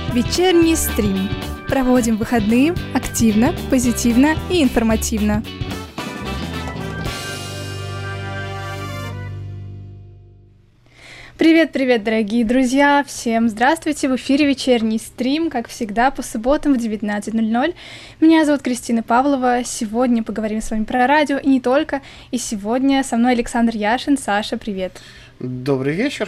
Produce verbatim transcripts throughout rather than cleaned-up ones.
Вечерний стрим. Проводим выходные активно, позитивно и информативно. Привет-привет, дорогие друзья! Всем здравствуйте! В эфире вечерний стрим, как всегда, по субботам в девятнадцать ноль ноль. Меня зовут Кристина Павлова. Сегодня поговорим с вами про радио и не только. И сегодня со мной Александр Яшин. Саша, привет! Добрый вечер!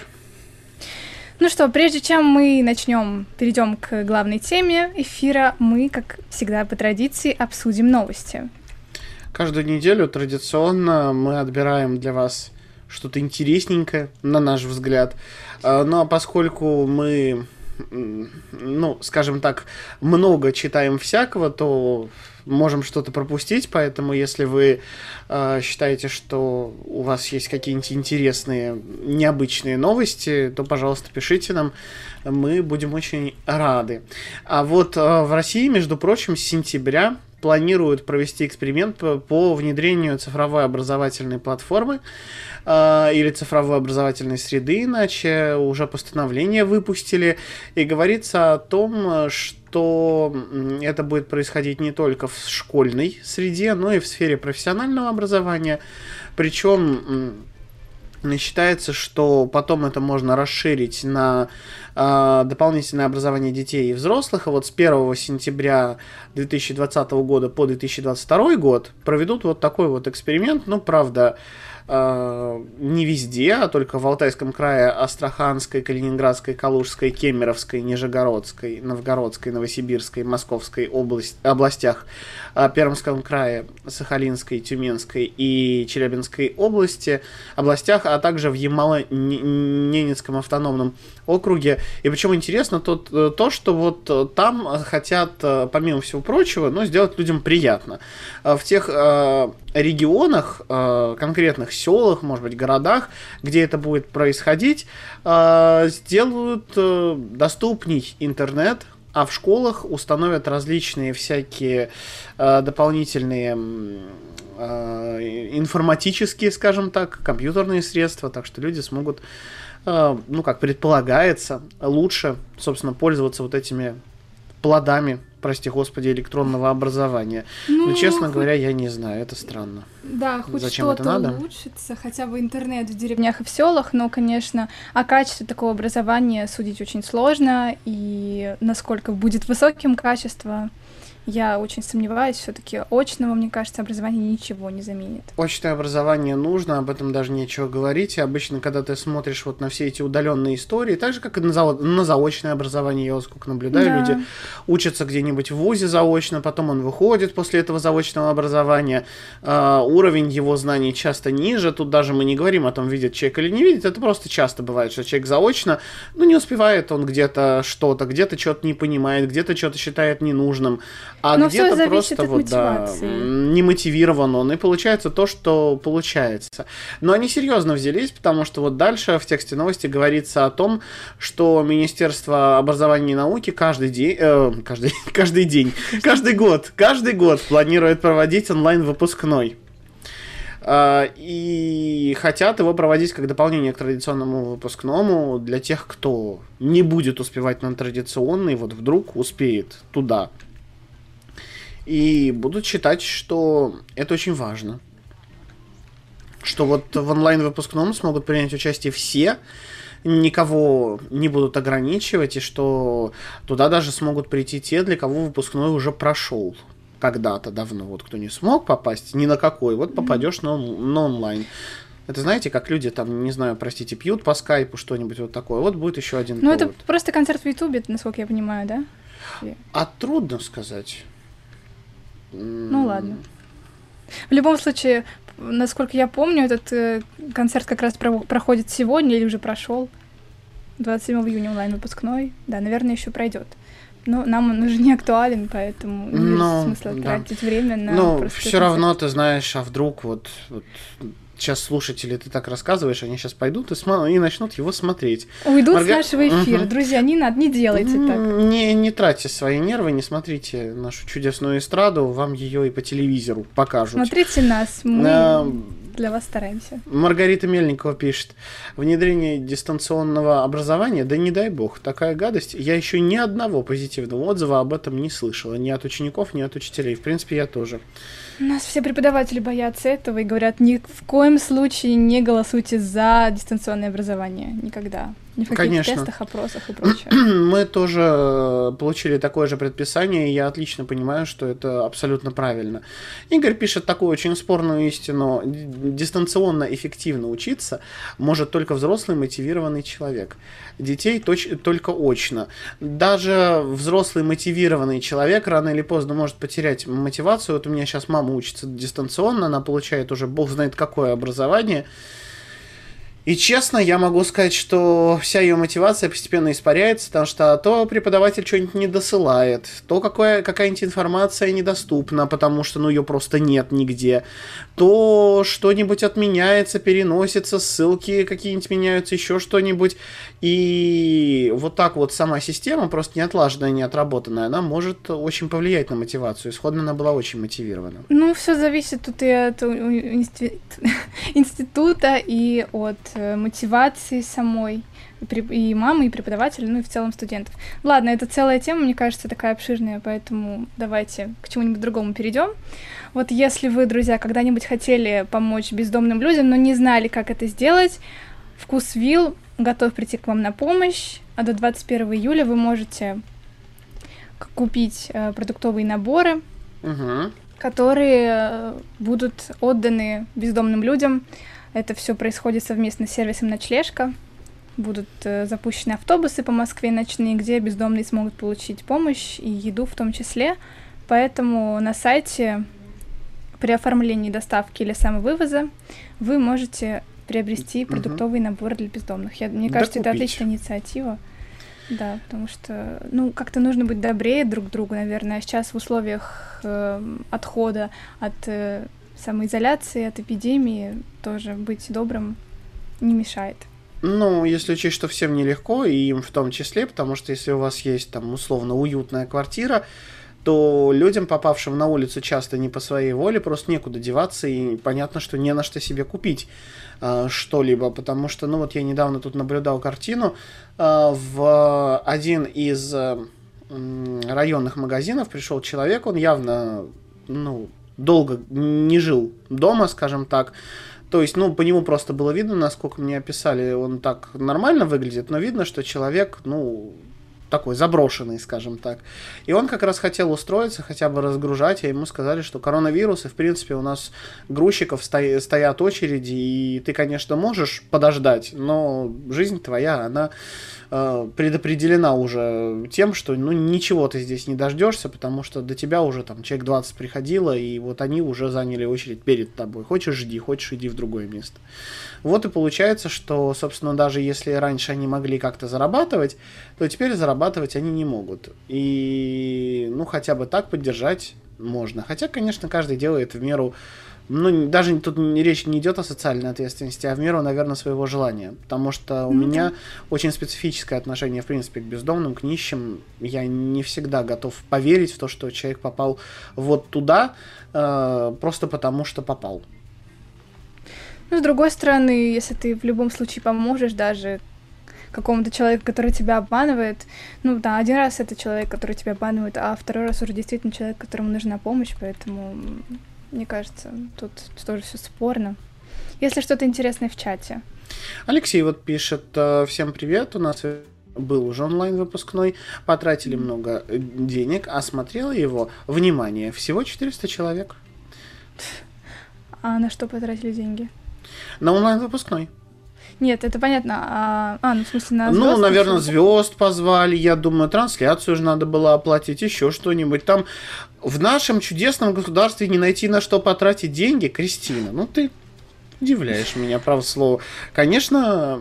Ну что, прежде чем мы начнем, перейдем к главной теме эфира, мы, как всегда по традиции, обсудим новости. Каждую неделю традиционно мы отбираем для вас что-то интересненькое, на наш взгляд. Но поскольку мы, ну, скажем так, много читаем всякого, то можем что-то пропустить, поэтому если вы э, считаете, что у вас есть какие-нибудь интересные, необычные новости, то, пожалуйста, пишите нам, мы будем очень рады. А вот э, в России, между прочим, с сентября планируют провести эксперимент по, по внедрению цифровой образовательной платформы э, или цифровой образовательной среды, иначе уже постановление выпустили, и говорится о том, что то это будет происходить не только в школьной среде, но и в сфере профессионального образования. Причем считается, что потом это можно расширить на э, дополнительное образование детей и взрослых. И вот с первого сентября две тысячи двадцатого года по две тысячи двадцать второй год проведут вот такой вот эксперимент. Ну, правда, Uh, не везде, а только в Алтайском крае, Астраханской, Калининградской, Калужской, Кемеровской, Нижегородской, Новгородской, Новосибирской, Московской область, областях, uh, Пермском крае, Сахалинской, Тюменской и Челябинской области, областях, а также в Ямало-Ненецком автономном округе. И причем интересно то, то, что вот там хотят, помимо всего прочего, ну, сделать людям приятно. В тех uh, регионах, uh, конкретных селах, может быть, городах, где это будет происходить, сделают доступней интернет, а в школах установят различные всякие дополнительные информатические, скажем так, компьютерные средства, так что люди смогут, ну, как предполагается, лучше, собственно, пользоваться вот этими плодами, прости господи, электронного образования. Ну, Но, честно хоть... говоря, я не знаю, это странно. Да, хоть Зачем что-то это надо? улучшится, хотя бы интернет в деревнях и в селах, но, конечно, о качестве такого образования судить очень сложно, и насколько будет высоким качество, я очень сомневаюсь, все-таки очного, мне кажется, образование ничего не заменит. Очное образование нужно, об этом даже нечего говорить. И обычно, когда ты смотришь вот на все эти удаленные истории, так же, как и на, за... на заочное образование, я вот сколько наблюдаю, да. Люди учатся где-нибудь в вузе заочно, потом он выходит после этого заочного образования, э, уровень его знаний часто ниже. Тут даже мы не говорим о том, видит человек или не видит, это просто часто бывает, что человек заочно, ну, не успевает он где-то что-то, где-то что-то не понимает, где-то что-то считает ненужным. А Но где-то просто вот, да, не мотивирован он, и получается то, что получается. Но они серьезно взялись, потому что вот дальше в тексте новости говорится о том, что Министерство образования и науки каждый день, э, каждый, каждый день, каждый год, каждый год планирует проводить онлайн-выпускной. И хотят его проводить как дополнение к традиционному выпускному для тех, кто не будет успевать на традиционный, вот вдруг успеет туда. И будут считать, что это очень важно. Что вот в онлайн-выпускном смогут принять участие все, никого не будут ограничивать, и что туда даже смогут прийти те, для кого выпускной уже прошел когда-то давно. Вот кто не смог попасть ни на какой, вот попадешь на, на онлайн. Это знаете, как люди там, не знаю, простите, пьют по скайпу что-нибудь вот такое. Вот будет еще один Ну, повод. это просто концерт в Ютубе, насколько я понимаю, да? А трудно сказать. Ну ладно. В любом случае, насколько я помню, этот э, концерт как раз про- проходит сегодня или уже прошел. двадцать седьмого июня онлайн-выпускной. Да, наверное, еще пройдет. Но нам он уже не актуален, поэтому не Но, вижу смысла да. тратить время на... Ну, все равно ты знаешь, а вдруг вот... вот сейчас слушатели, ты так рассказываешь, они сейчас пойдут и, см... и начнут его смотреть. Уйдут Марга... с нашего эфира. Угу. Друзья, не надо, не делайте так. Не, не тратьте свои нервы, не смотрите нашу чудесную эстраду, вам ее и по телевизору покажут. Смотрите нас. Мы... Для вас стараемся. Маргарита Мельникова пишет. Внедрение дистанционного образования, да не дай бог, такая гадость. Я еще ни одного позитивного отзыва об этом не слышала. Ни от учеников, ни от учителей. В принципе, я тоже. У нас все преподаватели боятся этого и говорят, ни в коем случае не голосуйте за дистанционное образование. Никогда. Ни в каких Конечно. тестах, опросах и прочее. Мы тоже получили такое же предписание, и я отлично понимаю, что это абсолютно правильно. Игорь пишет такую очень спорную истину. Дистанционно эффективно учиться может только взрослый мотивированный человек. Детей точ- только очно. Даже взрослый мотивированный человек рано или поздно может потерять мотивацию. Вот у меня сейчас мама учится дистанционно, она получает уже бог знает какое образование. И честно, я могу сказать, что вся ее мотивация постепенно испаряется, потому что то преподаватель что-нибудь не досылает, то какая, какая-нибудь информация недоступна, потому что ну, ее просто нет нигде, то что-нибудь отменяется, переносится, ссылки какие-нибудь меняются, еще что-нибудь. И вот так вот сама система, просто не отлаженная, не отработанная, она может очень повлиять на мотивацию. Исходно она была очень мотивирована. Ну, все зависит тут и от института, и от мотивации самой, и мамы, и преподавателей, ну и в целом студентов. Ладно, это целая тема, мне кажется, такая обширная, поэтому давайте к чему-нибудь другому перейдем. Вот если вы, друзья, когда-нибудь хотели помочь бездомным людям, но не знали, как это сделать, Вкусвилл готов прийти к вам на помощь, а до двадцать первого июля вы можете купить э, продуктовые наборы, угу. которые будут отданы бездомным людям. Это все происходит совместно с сервисом «Ночлежка». Будут э, запущены автобусы по Москве ночные, где бездомные смогут получить помощь и еду в том числе. Поэтому на сайте при оформлении доставки или самовывоза вы можете приобрести продуктовый угу. набор для бездомных. Я, мне кажется, да это купить. Отличная инициатива. Да, потому что, ну, как-то нужно быть добрее друг к другу, наверное. А сейчас в условиях э, отхода от э, самоизоляции, от эпидемии тоже быть добрым не мешает. Ну, если учесть, что всем нелегко, и им в том числе, потому что если у вас есть там условно уютная квартира, то людям, попавшим на улицу часто не по своей воле, просто некуда деваться, и понятно, что не на что себе купить э, что-либо, потому что, ну вот я недавно тут наблюдал картину, э, в один из э, районных магазинов пришел человек, он явно, ну, долго не жил дома, скажем так. То есть, ну, по нему просто было видно, насколько мне описали, он так нормально выглядит, но видно, что человек, ну, такой заброшенный, скажем так. И он как раз хотел устроиться, хотя бы разгружать, а ему сказали, что коронавирус, и, в принципе, у нас грузчиков сто... стоят очереди, и ты, конечно, можешь подождать, но жизнь твоя, она э, предопределена уже тем, что, ну, ничего ты здесь не дождешься, потому что до тебя уже там человек двадцать приходило, и вот они уже заняли очередь перед тобой. Хочешь, жди, хочешь, иди в другое место. Вот и получается, что, собственно, даже если раньше они могли как-то зарабатывать, то теперь зарабатывать они не могут. И, ну, хотя бы так поддержать можно. Хотя, конечно, каждый делает в меру, ну, даже тут речь не идет о социальной ответственности, а в меру, наверное, своего желания. Потому что у mm-hmm. меня очень специфическое отношение, в принципе, к бездомным, к нищим. Я не всегда готов поверить в то, что человек попал вот туда, э, просто потому что попал. Ну, с другой стороны, если ты в любом случае поможешь даже какому-то человеку, который тебя обманывает, ну да, один раз это человек, который тебя обманывает, а второй раз уже действительно человек, которому нужна помощь, поэтому, мне кажется, тут тоже все спорно. Если что-то интересное в чате. Алексей вот пишет: всем привет, у нас был уже онлайн-выпускной, потратили много денег, а смотрело его, внимание, всего четыреста человек. А на что потратили деньги? На онлайн-выпускной. Нет, это понятно. А, а ну, в смысле, на звезд? Ну, наверное, звезд позвали. Я думаю, трансляцию же надо было оплатить, еще что-нибудь. Там в нашем чудесном государстве не найти на что потратить деньги, Кристина. Ну, ты удивляешь меня, право слово. Конечно,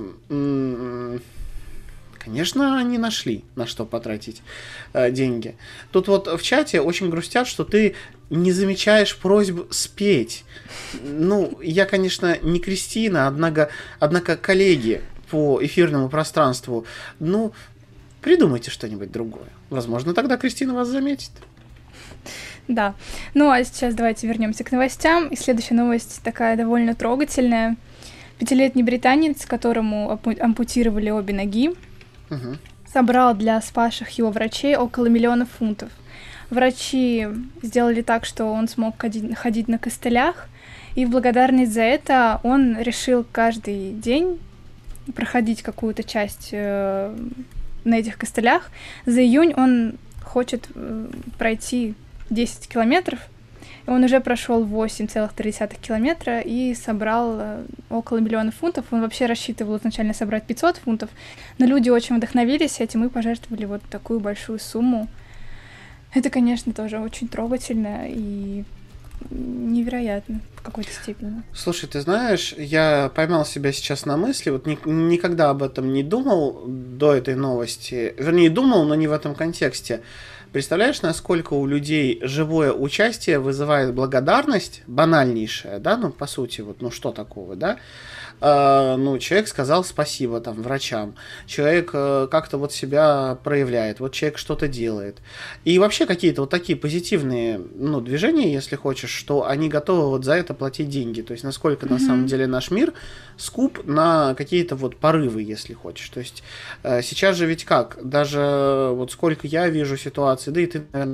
конечно, они нашли, на что потратить э, деньги. Тут вот в чате очень грустят, что ты не замечаешь просьб спеть. Ну, я, конечно, не Кристина, однако, однако коллеги по эфирному пространству, ну, придумайте что-нибудь другое. Возможно, тогда Кристина вас заметит. Да. Ну а сейчас давайте вернемся к новостям. И следующая новость такая довольно трогательная. Пятилетний британец, которому ампутировали обе ноги, Угу. собрал для спасших его врачей около миллиона фунтов. Врачи сделали так, что он смог ходить, ходить на костылях, и в благодарность за это он решил каждый день проходить какую-то часть э, на этих костылях. За июнь он хочет э, пройти десять километров. Он уже прошел восемь целых три десятых километра и собрал э, около миллиона фунтов. Он вообще рассчитывал изначально собрать пятьсот фунтов, но люди очень вдохновились этим и пожертвовали вот такую большую сумму. Это, конечно, тоже очень трогательно и невероятно в какой-то степени. Слушай, ты знаешь, я поймал себя сейчас на мысли, вот ни- никогда об этом не думал до этой новости. Вернее, думал, но не в этом контексте. Представляешь, насколько у людей живое участие вызывает благодарность, банальнейшая, да, ну, по сути, вот, ну, что такого, да? Э, ну, человек сказал спасибо, там, врачам, человек э, как-то вот себя проявляет, вот человек что-то делает. И вообще какие-то вот такие позитивные, ну, движения, если хочешь, что они готовы вот за это платить деньги. То есть, насколько на самом деле наш мир скуп на какие-то вот порывы, если хочешь. То есть, э, сейчас же ведь как, даже вот сколько я вижу ситуаций, да и ты, наверное,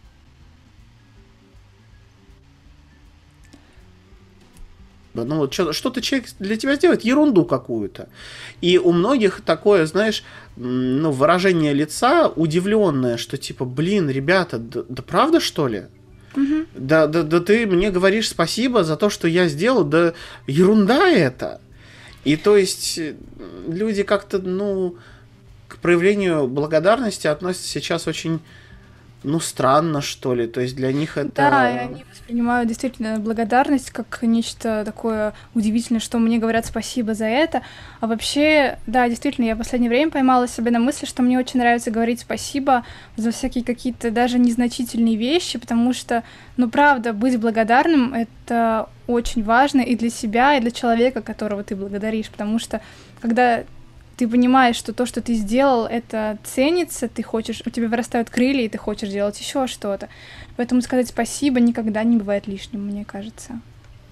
ну вот что- что-то человек для тебя сделает, ерунду какую-то. И у многих такое, знаешь, м, ну, выражение лица удивленное, что типа, блин, ребята, да, да правда что ли? Мгм. Да, да, да ты мне говоришь спасибо за то, что я сделал, да ерунда это. И то есть э, люди как-то, ну, к проявлению благодарности относятся сейчас очень, ну, странно, что ли. То есть для них Да, и это... они воспринимают действительно благодарность как нечто такое удивительное, что мне говорят спасибо за это. А вообще, да, действительно, я в последнее время поймала себя на мысли, что мне очень нравится говорить спасибо за всякие какие-то даже незначительные вещи, потому что, ну, правда, быть благодарным — это очень важно и для себя, и для человека, которого ты благодаришь, потому что когда ты понимаешь, что то, что ты сделал, это ценится, ты хочешь, у тебя вырастают крылья, и ты хочешь делать еще что-то. Поэтому сказать спасибо никогда не бывает лишним, мне кажется.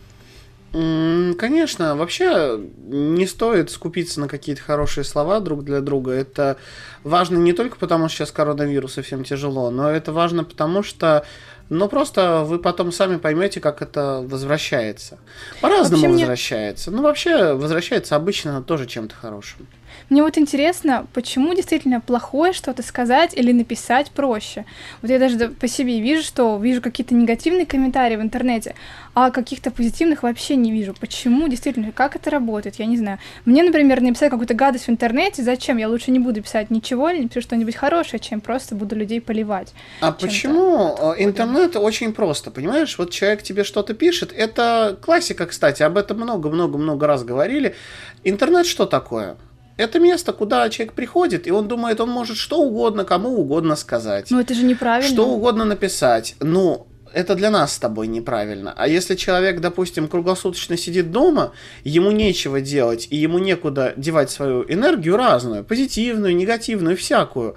М, Конечно, вообще не стоит скупиться на какие-то хорошие слова друг для друга. Это важно не только потому, что сейчас коронавирус и всем тяжело, но это важно потому, что, ну, просто вы потом сами поймете, как это возвращается. По-разному Вообще мне, возвращается. Ну, вообще возвращается обычно тоже чем-то хорошим. мне вот интересно, почему действительно плохое что-то сказать или написать проще. Вот я даже да- по себе вижу, что вижу какие-то негативные комментарии в интернете, а каких-то позитивных вообще не вижу. Почему действительно, как это работает, я не знаю. Мне, например, написать какую-то гадость в интернете, зачем? Я лучше не буду писать ничего, или напишу что-нибудь хорошее, чем просто буду людей поливать А чем-то почему э, плохим. интернет очень просто, понимаешь? Вот человек тебе что-то пишет, это классика, кстати, об этом много-много-много раз говорили. Интернет что такое? Это место, куда человек приходит, и он думает, он может что угодно, кому угодно сказать, Но это же неправильно. что угодно написать. Ну, это для нас с тобой неправильно. А если человек, допустим, круглосуточно сидит дома, ему нечего делать, и ему некуда девать свою энергию разную, позитивную, негативную, всякую,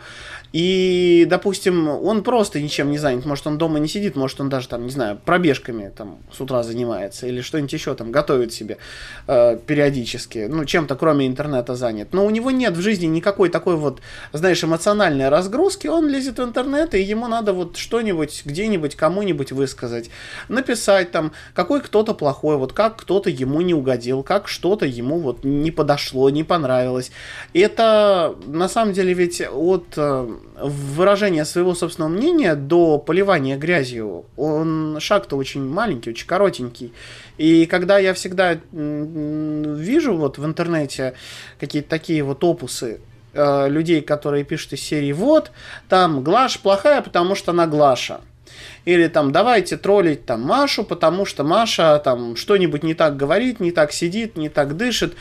и, допустим, он просто ничем не занят, может, он дома не сидит, может, он даже, там, не знаю, пробежками там с утра занимается, или что-нибудь еще там готовит себе э, периодически, ну, чем-то кроме интернета занят, но у него нет в жизни никакой такой вот, знаешь, эмоциональной разгрузки, он лезет в интернет, и ему надо вот что-нибудь где-нибудь кому-нибудь высказать, написать там, какой кто-то плохой, вот как кто-то ему не угодил, как что-то ему вот не подошло, не понравилось. И это, на самом деле, ведь от э, выражения своего собственного мнения до поливания грязью, он шаг-то очень маленький, очень коротенький. И когда я всегда м, вижу вот в интернете какие-то такие вот опусы э, людей, которые пишут из серии «Вот, там Глаша плохая, потому что она Глаша». Или там давайте троллить там Машу, потому что Маша там что-нибудь не так говорит, не так сидит, не так дышит.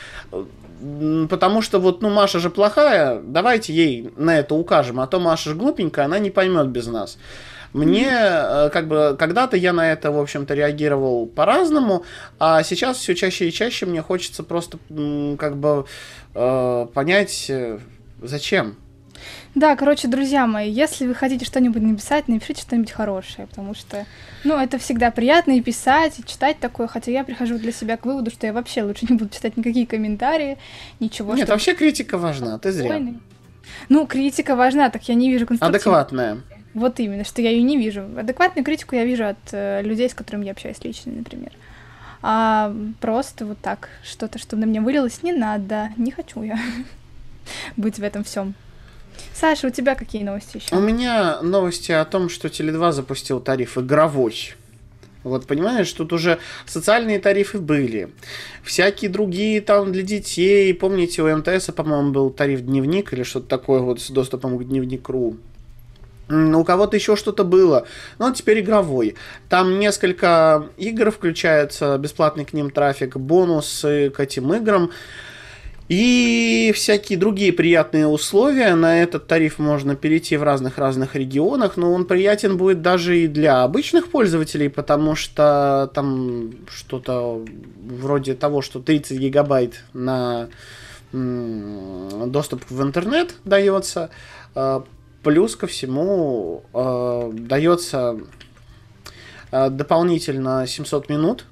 Потому что вот, ну, Маша же плохая, давайте ей на это укажем, а то Маша же глупенькая, она не поймет без нас. Мне, э, как бы, когда-то я на это, в общем-то, реагировал по-разному, а сейчас все чаще и чаще мне хочется просто, м, как бы, э, понять, э, зачем. Да, короче, друзья мои, если вы хотите что-нибудь написать, напишите что-нибудь хорошее, потому что, ну, это всегда приятно и писать, и читать такое, хотя я прихожу для себя к выводу, что я вообще лучше не буду читать никакие комментарии, ничего. Нет, чтобы... вообще критика важна, ты зря. Ну, критика важна, так я не вижу конструктивной. Адекватная. Вот именно, что я ее не вижу. Адекватную критику я вижу от э, людей, с которыми я общаюсь лично, например. А просто вот так, что-то, что на меня вылилось, не надо, не хочу я быть в этом всем. Саша, у тебя какие новости еще? У меня новости о том, что Теле два запустил тариф игровой. Вот, понимаешь, тут уже социальные тарифы были. Всякие другие там для детей. Помните, у эм тэ эса, по-моему, был тариф дневник или что-то такое вот с доступом к дневник.ру. У кого-то еще что-то было. Но теперь игровой. Там несколько игр включается, бесплатный к ним трафик, бонусы к этим играм. И всякие другие приятные условия. На этот тариф можно перейти в разных-разных регионах, но он приятен будет даже и для обычных пользователей, потому что там что-то вроде того, что тридцать гигабайт на доступ в интернет дается. Плюс ко всему дается дополнительно семьсот минут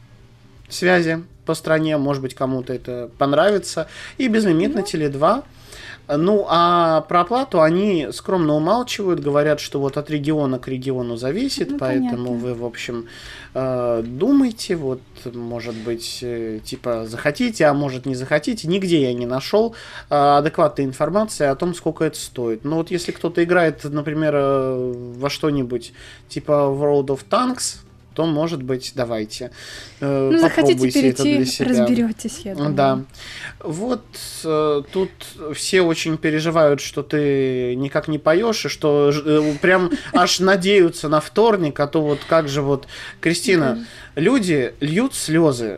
связи по стране, может быть, кому-то это понравится, и безлимит на Теле два. Ну, а про оплату они скромно умалчивают, говорят, что вот от региона к региону зависит, ну, поэтому понятно. Вы, в общем, думайте, вот, может быть, типа, захотите, а может, не захотите. Нигде я не нашел адекватной информации о том, сколько это стоит. Но вот если кто-то играет, например, во что-нибудь типа World of Tanks, то, может быть, давайте, э, ну, попробуйте перейти, это для себя. Разберетесь, я думаю. Да. Вот э, тут все очень переживают, что ты никак не поешь, и что э, прям аж надеются на вторник, а то вот как же вот... Кристина, люди льют слезы.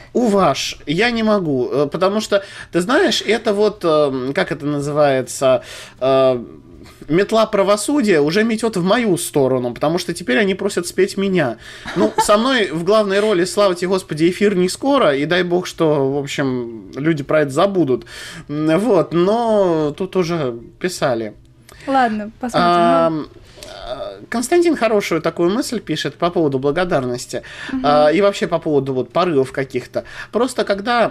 Уваж, я не могу, потому что, ты знаешь, это вот, э, как это называется... Э, метла правосудия уже метет в мою сторону, потому что теперь они просят спеть меня. Ну, со мной в главной роли, слава тебе, Господи, эфир не скоро, и дай бог, что, в общем, люди про это забудут. Вот, но тут уже писали. Ладно, посмотрим. А, Константин хорошую такую мысль пишет по поводу благодарности, угу. а, и вообще по поводу вот порывов каких-то. Просто когда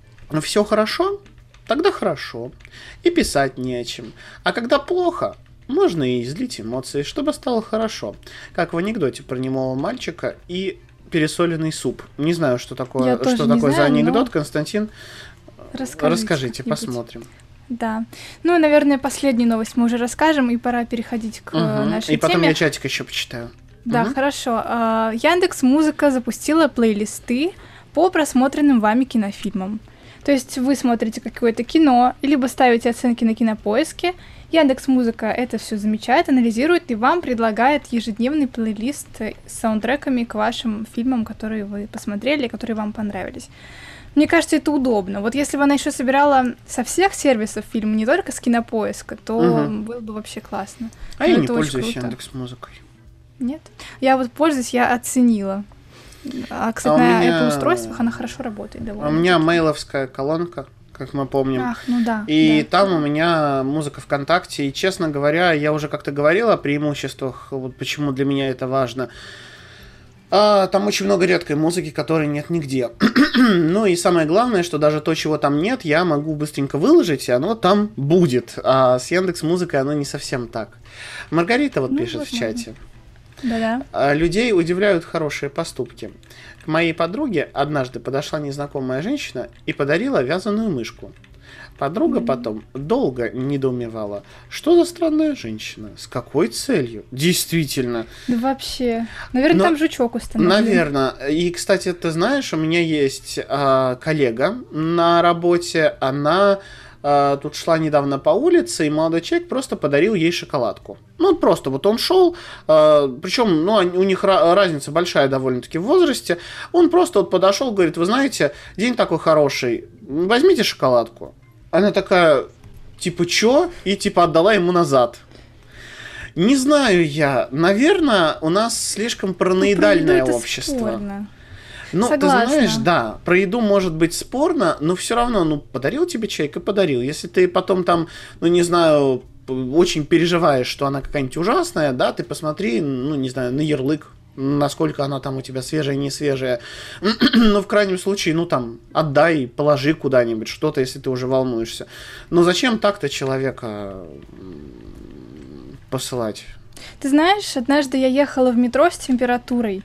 все хорошо, тогда хорошо, и писать не о чем. А когда плохо, можно и излить эмоции, чтобы стало хорошо. Как в анекдоте про немого мальчика и пересоленный суп. Не знаю, что такое, что такое знаю, за анекдот, но... Константин. Расскажите, Расскажите посмотрим. Да. Ну и, наверное, последнюю новость мы уже расскажем, и пора переходить к угу. нашей теме. И потом теме. Я чатик еще почитаю. Да, угу. Хорошо. Яндекс.Музыка запустила плейлисты по просмотренным вами кинофильмам. То есть вы смотрите какое-то кино, либо ставите оценки на Кинопоиске, Яндекс.Музыка это все замечает, анализирует и вам предлагает ежедневный плейлист с саундтреками к вашим фильмам, которые вы посмотрели, которые вам понравились. Мне кажется, это удобно. Вот если бы она еще собирала со всех сервисов фильм, не только с Кинопоиска, то угу. было бы вообще классно. А Но я не пользуюсь Яндекс.Музыкой. Нет? Я вот пользуюсь, я оценила. А, кстати, а на меня... Apple устройствах она хорошо работает. У меня мейловская колонка, как мы помним. Ах, ну да. И да. там у меня музыка ВКонтакте. И, честно говоря, я уже как-то говорила о преимуществах, вот почему для меня это важно. А, там очень много редкой музыки, которой нет нигде. Ну и самое главное, что даже то, чего там нет, я могу быстренько выложить, и оно там будет. А с Яндекс.Музыкой оно не совсем так. Маргарита вот ну, пишет возможно. В чате. Да-да. Людей удивляют хорошие поступки. К моей подруге однажды подошла незнакомая женщина и подарила вязаную мышку. Подруга mm-hmm. потом долго недоумевала, что за странная женщина, с какой целью. Действительно. Да вообще. Наверное, Но, там жучок установлен. Наверное. И, кстати, ты знаешь, у меня есть а, коллега на работе, она... Тут шла недавно по улице, и молодой человек просто подарил ей шоколадку. Ну, просто вот он шел, причем, ну, у них разница большая довольно-таки в возрасте. Он просто вот подошел, говорит, вы знаете, день такой хороший, возьмите шоколадку. Она такая, типа, чё? И типа отдала ему назад. Не знаю я, наверное, у нас слишком параноидальное ну, общество. Спорно. Ну, ты знаешь, да, про еду может быть спорно, но все равно, ну, подарил тебе человек и подарил. Если ты потом там, ну, не знаю, очень переживаешь, что она какая-нибудь ужасная, да, ты посмотри, ну, не знаю, на ярлык, насколько она там у тебя свежая, не свежая. Но в крайнем случае, ну, там, отдай, положи куда-нибудь что-то, если ты уже волнуешься. Но зачем так-то человека посылать? Ты знаешь, однажды я ехала в метро с температурой.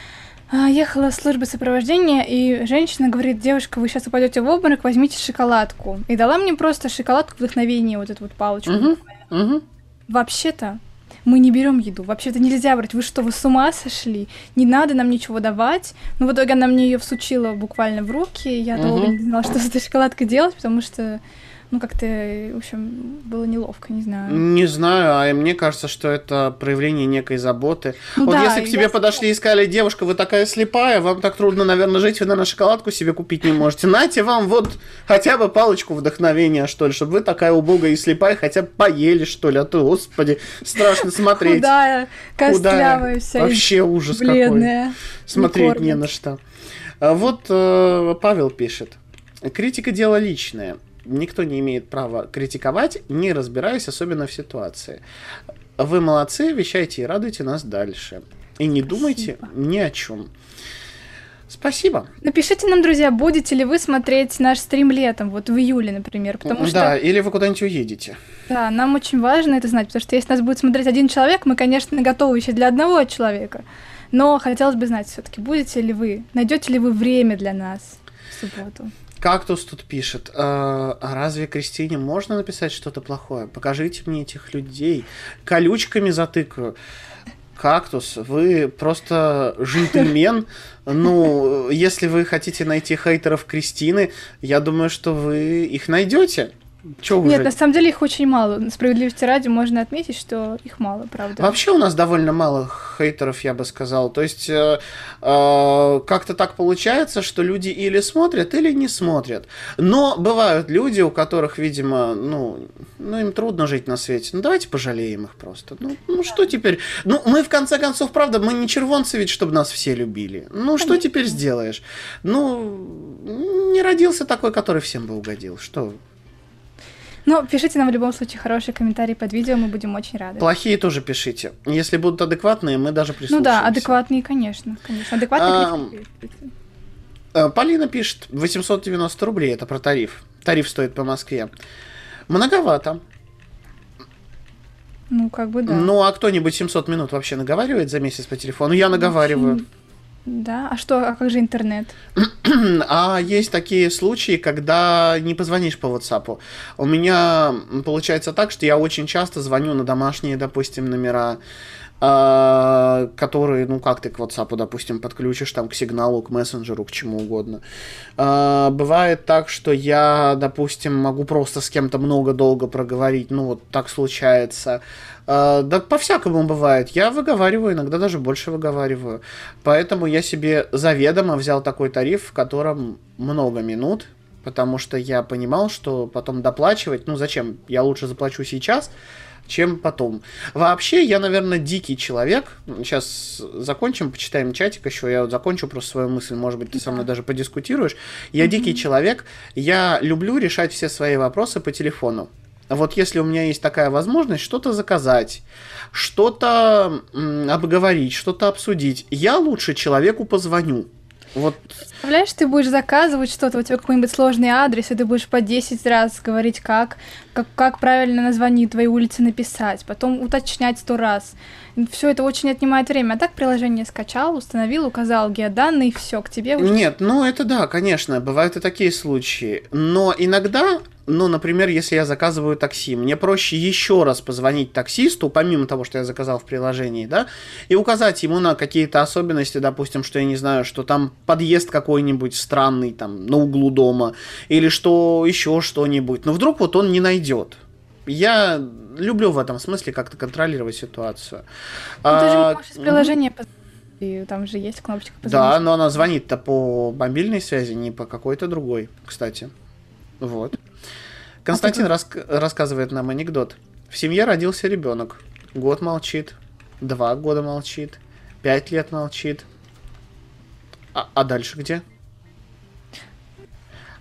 Ехала с службы сопровождения, и женщина говорит: девушка, вы сейчас упадете в обморок, возьмите шоколадку. И дала мне просто шоколадку вдохновения, вот эту вот палочку. Угу, угу. Вообще-то мы не берем еду, вообще-то нельзя брать. Вы что, вы с ума сошли? Не надо нам ничего давать. Ну, в итоге она мне ее всучила буквально в руки. Я Угу. долго не знала, что с этой шоколадкой делать, потому что, ну, как-то, в общем, было неловко, не знаю. Не знаю, а мне кажется, что это проявление некой заботы. Ну вот да, если к тебе я... подошли и сказали: девушка, вы такая слепая, вам так трудно, наверное, жить, вы, наверное, шоколадку себе купить не можете. Нате вам вот хотя бы палочку вдохновения, что ли, чтобы вы такая убогая и слепая хотя бы поели, что ли, а то, господи, страшно смотреть. Худая, костлявая вся. Вообще ужас бледная, какой. Смотреть не, не на что. А вот э, Павел пишет. Критика – дело личное. Никто не имеет права критиковать, не разбираясь, особенно в ситуации. Вы молодцы, вещайте и радуйте нас дальше. И не Спасибо. Думайте ни о чем. Спасибо. Напишите нам, друзья, будете ли вы смотреть наш стрим летом, вот в июле, например, потому что... Да, или вы куда-нибудь уедете. Да, нам очень важно это знать, потому что если нас будет смотреть один человек, мы, конечно, готовы еще для одного человека, но хотелось бы знать все-таки, будете ли вы, найдете ли вы время для нас в субботу. Кактус тут пишет: а разве Кристине можно написать что-то плохое? Покажите мне этих людей. Колючками затыкаю. Кактус, вы просто джентльмен. Ну, если вы хотите найти хейтеров Кристины, я думаю, что вы их найдете. Чё Нет, же... на самом деле их очень мало. Справедливости ради можно отметить, что их мало, правда. Вообще у нас довольно мало хейтеров, я бы сказал. То есть э, э, как-то так получается, что люди или смотрят, или не смотрят. Но бывают люди, у которых, видимо, ну, ну им трудно жить на свете. Ну давайте пожалеем их просто. Ну, ну что теперь? Ну мы в конце концов, правда, мы не червонцы ведь, чтобы нас все любили. Ну что Конечно. Теперь сделаешь? Ну не родился такой, который всем бы угодил. Что? Ну, пишите нам в любом случае хорошие комментарии под видео, мы будем очень рады. Плохие тоже пишите. Если будут адекватные, мы даже прислушаемся. Ну да, адекватные, конечно. конечно. Адекватные а, Полина пишет: восемьсот девяносто рублей, это про тариф. Тариф стоит по Москве. Многовато. Ну, как бы да. Ну, а кто-нибудь семьсот минут вообще наговаривает за месяц по телефону? Я наговариваю. Очень... Да, а что, а как же интернет? А есть такие случаи, когда не позвонишь по WhatsApp. У меня получается так, что я очень часто звоню на домашние, допустим, номера, которые, ну, как ты к WhatsApp, допустим, подключишь там к сигналу, к мессенджеру, к чему угодно. Бывает так, что я, допустим, могу просто с кем-то много-долго проговорить, ну, вот так случается. Да по-всякому бывает. Я выговариваю, иногда даже больше выговариваю. Поэтому я себе заведомо взял такой тариф, в котором много минут, потому что я понимал, что потом доплачивать, ну, зачем? Я лучше заплачу сейчас, чем потом. Вообще, я, наверное, дикий человек. Сейчас закончим, почитаем чатик еще. Я вот закончу просто свою мысль. Может быть, ты да. со мной даже подискутируешь. Я mm-hmm. дикий человек. Я люблю решать все свои вопросы по телефону. Вот если у меня есть такая возможность что-то заказать, что-то м, обговорить, что-то обсудить, я лучше человеку позвоню. Вот. Представляешь, ты будешь заказывать что-то, у тебя какой-нибудь сложный адрес, и ты будешь по десять раз говорить, как, как, как правильно название твоей улицы написать, потом уточнять сто раз. Все это очень отнимает время. А так приложение скачал, установил, указал геоданные, и все, к тебе уже... Нет, ну это да, конечно, бывают и такие случаи. Но иногда, ну, например, если я заказываю такси, мне проще еще раз позвонить таксисту, помимо того, что я заказал в приложении, да, и указать ему на какие-то особенности, допустим, что я не знаю, что там подъезд какой-нибудь странный, там, на углу дома, или что еще что-нибудь. Но вдруг вот он не найдет. Я люблю в этом смысле как-то контролировать ситуацию. Ну, а, ты же можешь из приложения позвонить, там же есть кнопочка позвонить. Да, но она звонит-то по мобильной связи, не по какой-то другой, кстати. Вот. Константин а рас- рассказывает нам анекдот. В семье родился ребенок. Год молчит, два года молчит, пять лет молчит. А, а дальше где?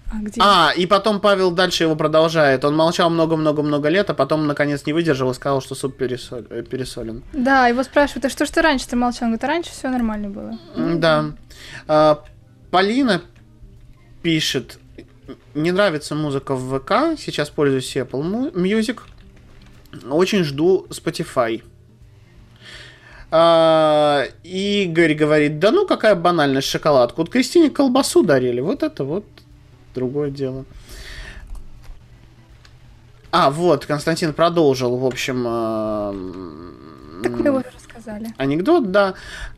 А где? А, и потом Павел дальше его продолжает. Он молчал много-много-много лет, а потом, наконец, не выдержал и сказал, что суп пересоль... э, пересолен. Да, его спрашивают, а что ж ты раньше-то молчал? Он говорит, а раньше все нормально было. Да. А, Полина пишет, не нравится музыка в ВК, сейчас пользуюсь Apple Music, очень жду Spotify. А, Игорь говорит, да ну какая банальность, шоколадку. Вот Кристине колбасу дарили, вот это вот другое дело. А, вот, Константин продолжил, в общем... Э, так мы его уже рассказали. Анекдот, да.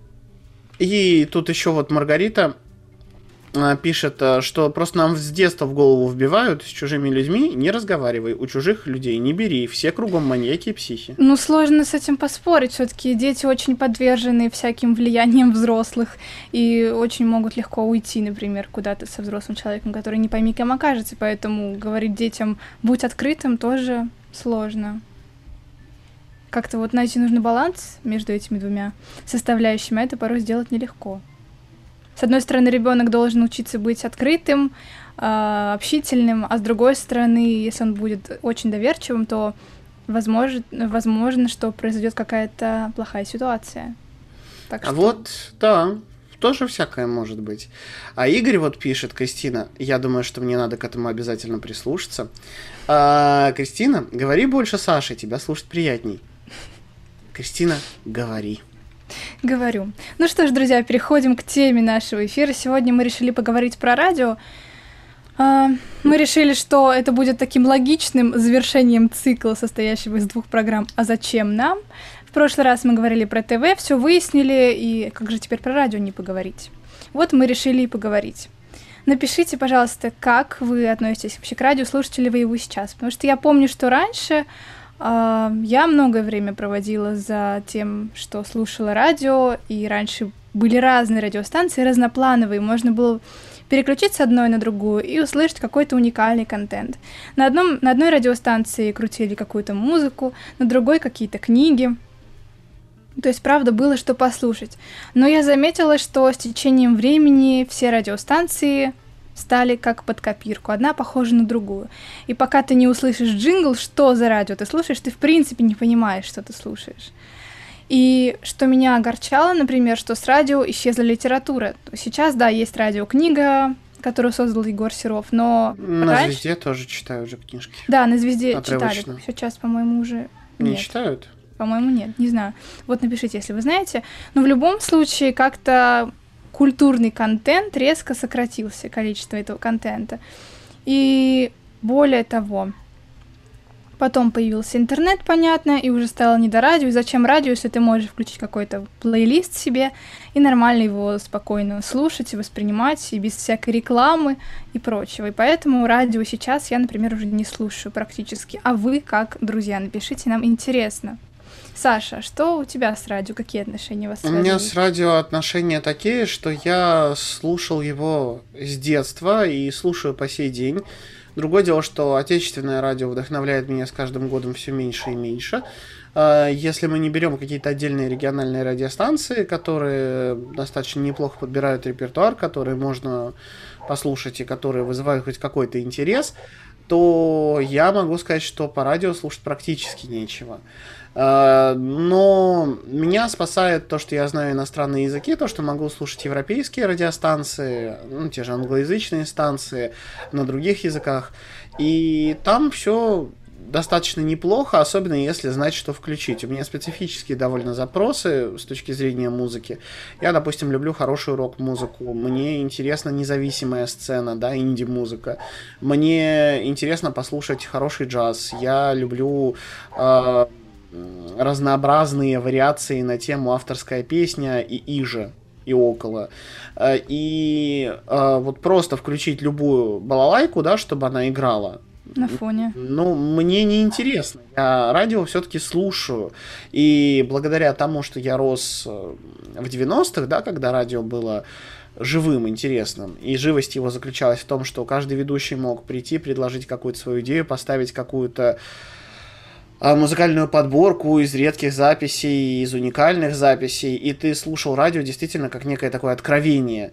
И тут еще вот Маргарита э, пишет, что просто нам с детства в голову вбивают, с чужими людьми не разговаривай, у чужих людей не бери, все кругом маньяки и психи. Ну, сложно с этим поспорить, все-таки дети очень подвержены всяким влияниям взрослых и очень могут легко уйти, например, куда-то со взрослым человеком, который не пойми кем окажется, поэтому говорить детям «будь открытым» тоже сложно. Как-то вот найти нужный баланс между этими двумя составляющими, а это порой сделать нелегко. С одной стороны, ребенок должен учиться быть открытым, общительным, а с другой стороны, если он будет очень доверчивым, то возможно, возможно что произойдет какая-то плохая ситуация. Так что... А вот, да, тоже всякое может быть. А Игорь вот пишет, Кристина, я думаю, что мне надо к этому обязательно прислушаться. А, Кристина, говори больше Саше, тебя слушать приятней. Кристина, говори. Говорю. Ну что ж, друзья, переходим к теме нашего эфира. Сегодня мы решили поговорить про радио. Мы решили, что это будет таким логичным завершением цикла, состоящего из двух программ «А зачем нам?». В прошлый раз мы говорили про ТВ, все выяснили, и как же теперь про радио не поговорить? Вот мы решили и поговорить. Напишите, пожалуйста, как вы относитесь вообще к радио, слушаете ли вы его сейчас? Потому что я помню, что раньше... Я многое время проводила за тем, что слушала радио, и раньше были разные радиостанции, разноплановые, можно было переключиться с одной на другую и услышать какой-то уникальный контент. На, одном, на одной радиостанции крутили какую-то музыку, на другой какие-то книги. То есть, правда, было что послушать. Но я заметила, что с течением времени все радиостанции... стали как под копирку, одна похожа на другую. И пока ты не услышишь джингл, что за радио ты слушаешь, ты в принципе не понимаешь, что ты слушаешь. И что меня огорчало, например, что с радио исчезла литература. Сейчас, да, есть радиокнига, которую создал Егор Серов, но на раньше... «Звезде» тоже читаю уже книжки. Да, на «Звезде» Отрывочно. читали. Сейчас, по-моему, уже не нет. читают? По-моему, нет, не знаю. Вот напишите, если вы знаете. Но в любом случае как-то культурный контент резко сократился, количество этого контента. И более того, потом появился интернет, понятно, и уже стало не до радио. И зачем радио, если ты можешь включить какой-то плейлист себе и нормально его спокойно слушать и воспринимать, и без всякой рекламы и прочего. И поэтому радио сейчас я, например, уже не слушаю практически. А вы как, друзья, напишите, нам интересно. Саша, что у тебя с радио? Какие отношения у вас с радио? У меня с радио отношения такие, что я слушал его с детства и слушаю по сей день. Другое дело, что отечественное радио вдохновляет меня с каждым годом все меньше и меньше. Если мы не берем какие-то отдельные региональные радиостанции, которые достаточно неплохо подбирают репертуар, которые можно послушать и которые вызывают хоть какой-то интерес, то я могу сказать, что по радио слушать практически нечего. Но меня спасает то, что я знаю иностранные языки, то, что могу слушать европейские радиостанции, ну, те же англоязычные станции на других языках. И там все достаточно неплохо, особенно если знать, что включить. У меня специфические довольно запросы с точки зрения музыки. Я, допустим, люблю хорошую рок-музыку. Мне интересна независимая сцена, да, инди-музыка. Мне интересно послушать хороший джаз. Я люблю... Э- разнообразные вариации на тему авторская песня и иже, и около. И э, вот просто включить любую балалайку, да, чтобы она играла. На фоне. Ну, мне не интересно. Я радио все-таки слушаю. И благодаря тому, что я рос в девяностых, да, когда радио было живым, интересным, и живость его заключалась в том, что каждый ведущий мог прийти, предложить какую-то свою идею, поставить какую-то музыкальную подборку из редких записей, из уникальных записей, и ты слушал радио действительно как некое такое откровение,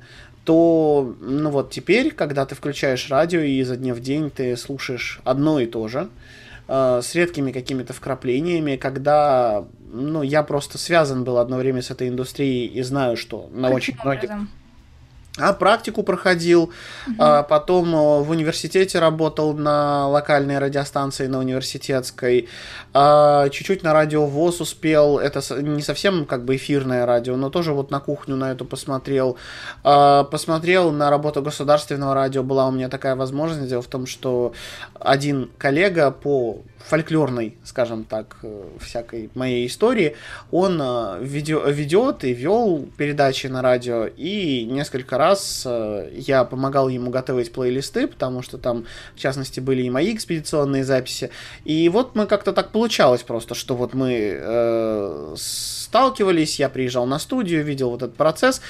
то, ну вот теперь, когда ты включаешь радио и изо дня в день ты слушаешь одно и то же, э, с редкими какими-то вкраплениями, когда, ну, я просто связан был одно время с этой индустрией и знаю, что на Каким очень многих... образом? А практику проходил, Мгм. а потом э, в университете работал на локальной радиостанции, на университетской, а чуть-чуть на радио ВОС успел, это с- не совсем как бы эфирное радио, но тоже вот на кухню на эту посмотрел. А, посмотрел на работу государственного радио, была у меня такая возможность. Дело в том, что один коллега по фольклорной, скажем так, э, всякой моей истории, он э, ведё- ведет и вел передачи на радио, и несколько раз э, я помогал ему готовить плейлисты, потому что там, в частности, были и мои экспедиционные записи. И вот мы как-то так получалось просто, что вот мы э, сталкивались, я приезжал на студию, видел вот этот процесс,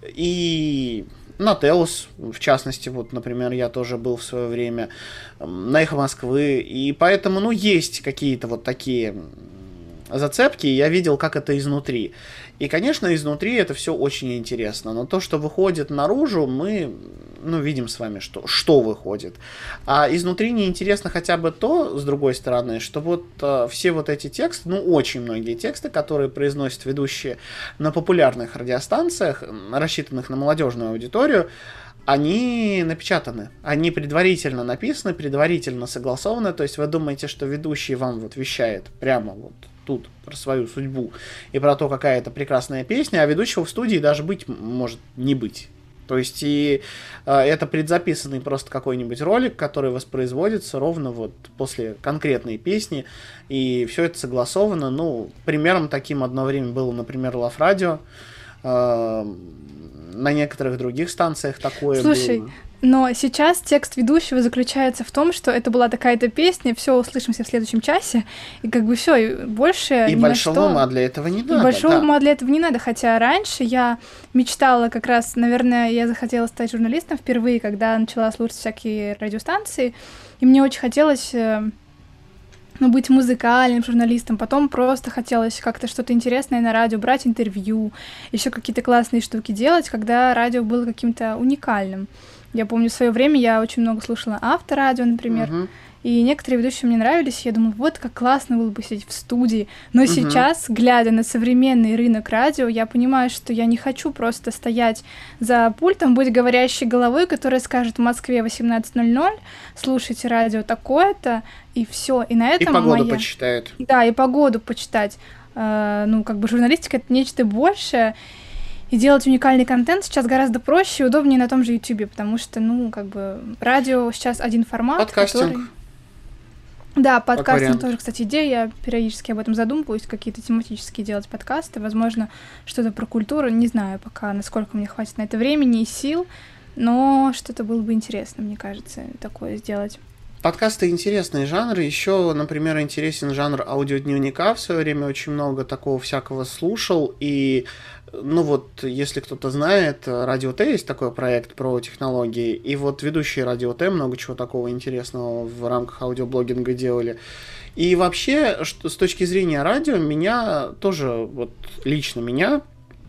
и на Теос, в частности, вот, например, я тоже был в свое время, м, на Эхо Москвы, и поэтому, ну, есть какие-то вот такие м, зацепки, и я видел, как это изнутри. И, конечно, изнутри это все очень интересно, но то, что выходит наружу, мы, ну, видим с вами, что, что выходит. А изнутри неинтересно хотя бы то, с другой стороны, что вот э, все вот эти тексты, ну, очень многие тексты, которые произносят ведущие на популярных радиостанциях, м, рассчитанных на молодежную аудиторию, они напечатаны, они предварительно написаны, предварительно согласованы, то есть вы думаете, что ведущий вам вот вещает прямо вот тут про свою судьбу и про то, какая это прекрасная песня, а ведущего в студии даже быть м- может не быть. То есть и э, это предзаписанный просто какой-нибудь ролик, который воспроизводится ровно вот после конкретной песни, и все это согласовано. Ну, примером таким одно время было, например, Love Radio. Э, на некоторых других станциях такое Слушай, было. но сейчас текст ведущего заключается в том, что это была такая-то песня, все, услышимся в следующем часе, и как бы все, и больше И ни большого на что. ума для этого не И надо. большого да. ума для этого не надо, хотя раньше я мечтала как раз, наверное, я захотела стать журналистом впервые, когда начала слушать всякие радиостанции, и мне очень хотелось, э, ну, быть музыкальным журналистом, потом просто хотелось как-то что-то интересное на радио, брать интервью, еще какие-то классные штуки делать, когда радио было каким-то уникальным. Я помню, в свое время я очень много слушала авторадио, например, Мгм. и некоторые ведущие мне нравились, и я думала, вот как классно было бы сидеть в студии. Но Мгм. сейчас, глядя на современный рынок радио, я понимаю, что я не хочу просто стоять за пультом, быть говорящей головой, которая скажет в Москве восемнадцать ноль ноль, слушайте радио такое-то, и все. И на И этом погоду моя... почитают. Да, и погоду почитать. Э, ну, как бы журналистика — это нечто большее. И делать уникальный контент сейчас гораздо проще и удобнее на том же Ютубе, потому что, ну, как бы, радио сейчас один формат, Подкастинг. который... Да, подкастинг варианту. тоже, кстати, идея. Я периодически об этом задумываюсь, какие-то тематические делать подкасты. Возможно, что-то про культуру. Не знаю пока, насколько мне хватит на это времени и сил, но что-то было бы интересно, мне кажется, такое сделать. Подкасты интересные жанры. Еще, например, интересен жанр аудиодневника. В свое время очень много такого всякого слушал. И, ну вот, если кто-то знает, Радио Т есть такой проект про технологии. И вот ведущие Радио Т много чего такого интересного в рамках аудиоблогинга делали. И вообще, что, с точки зрения радио, меня тоже, вот лично меня,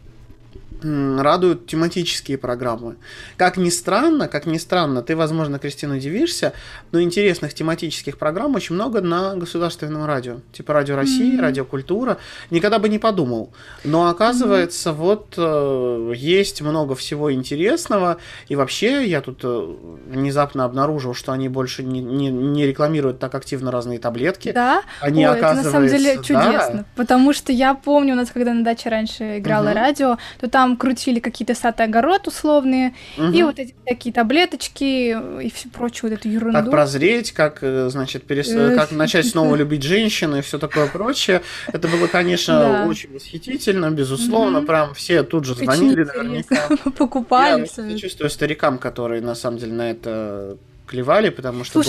м, радуют тематические программы. Как ни странно, как ни странно, ты, возможно, Кристина, удивишься, но интересных тематических программ очень много на государственном радио. Типа Радио России, Мгм. Радио Культура. Никогда бы не подумал. Но оказывается, вот э, есть много всего интересного. И вообще, я тут э, внезапно обнаружил, что они больше не, не- не рекламируют так активно разные таблетки. Да? Они, Ой, это на самом деле оказывается, да. чудесно, потому что я помню, у нас когда на даче раньше играло Мгм. радио, то там крутили какие-то сад и огород условные, и Мгм. вот эти такие таблеточки и всю прочую вот эту ерунду. Как прозреть, как, э, значит, перес... Э, как начать снова любить женщин и все такое прочее. Это было, конечно, Да. очень восхитительно, безусловно. Мгм. Прям все тут же Очень звонили интересно. наверняка. Покупали Я всё это. сочувствую старикам, которые на самом деле на это клевали, потому что Слушай, а был ведь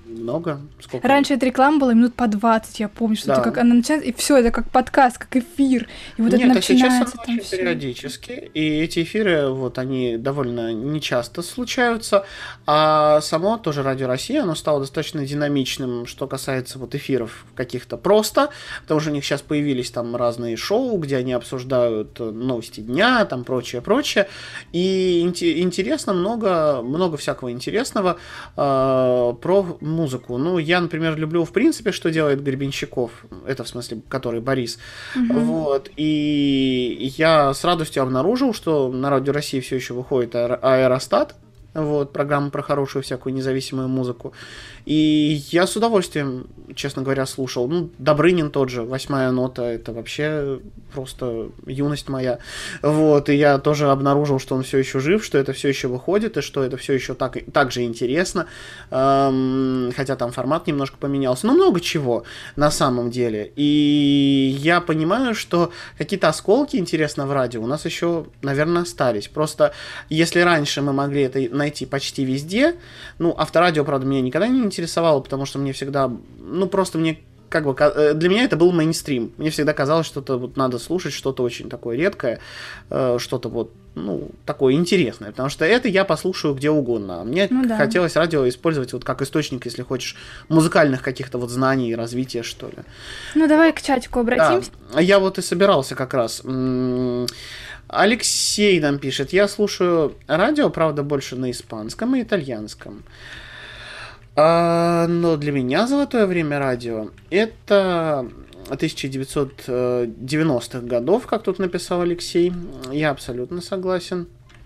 Много? Сколько? Раньше эта реклама была минут по двадцать, я помню, что Да. это как она начинается, и все, это как подкаст, как эфир. И вот Нет, это а сейчас начинается она там очень все. периодически, и эти эфиры, вот, они довольно нечасто случаются, а само тоже Радио Россия, оно стало достаточно динамичным, что касается вот эфиров каких-то просто, потому что у них сейчас появились там разные шоу, где они обсуждают новости дня, там прочее, прочее, и инте- интересно, много, много всякого интересного э, про музыку. Ну, я, например, люблю, в принципе, что делает Гребенщиков, это в смысле, который Борис, Мгм. вот, и я с радостью обнаружил, что на Радио России все еще выходит аэро- аэростат, вот, программа про хорошую всякую независимую музыку. И я с удовольствием, честно говоря, слушал. Ну, Добрынин тот же, «Восьмая нота», это вообще просто юность моя. Вот, и я тоже обнаружил, что он все еще жив, что это все еще выходит, и что это все еще так, так же интересно. Эм, хотя там формат немножко поменялся. Но много чего на самом деле. И я понимаю, что какие-то осколки интересно в радио у нас еще, наверное, остались. Просто если раньше мы могли это найти почти везде, ну, авторадио, правда, меня никогда не интересовало, потому что мне всегда, ну, просто мне как бы, для меня это был мейнстрим. Мне всегда казалось, что это вот надо слушать что-то очень такое редкое, что-то вот, ну, такое интересное, потому что это я послушаю где угодно. Мне Ну да. хотелось радио использовать вот как источник, если хочешь, музыкальных каких-то вот знаний и развития, что ли. Ну, давай к чатику обратимся. Да, я вот и собирался как раз. Алексей нам пишет: я слушаю радио, правда, больше на испанском и итальянском. А, но для меня золотое время радио — это тысяча девятьсот девяностых годов, как тут написал Алексей. Я абсолютно согласен.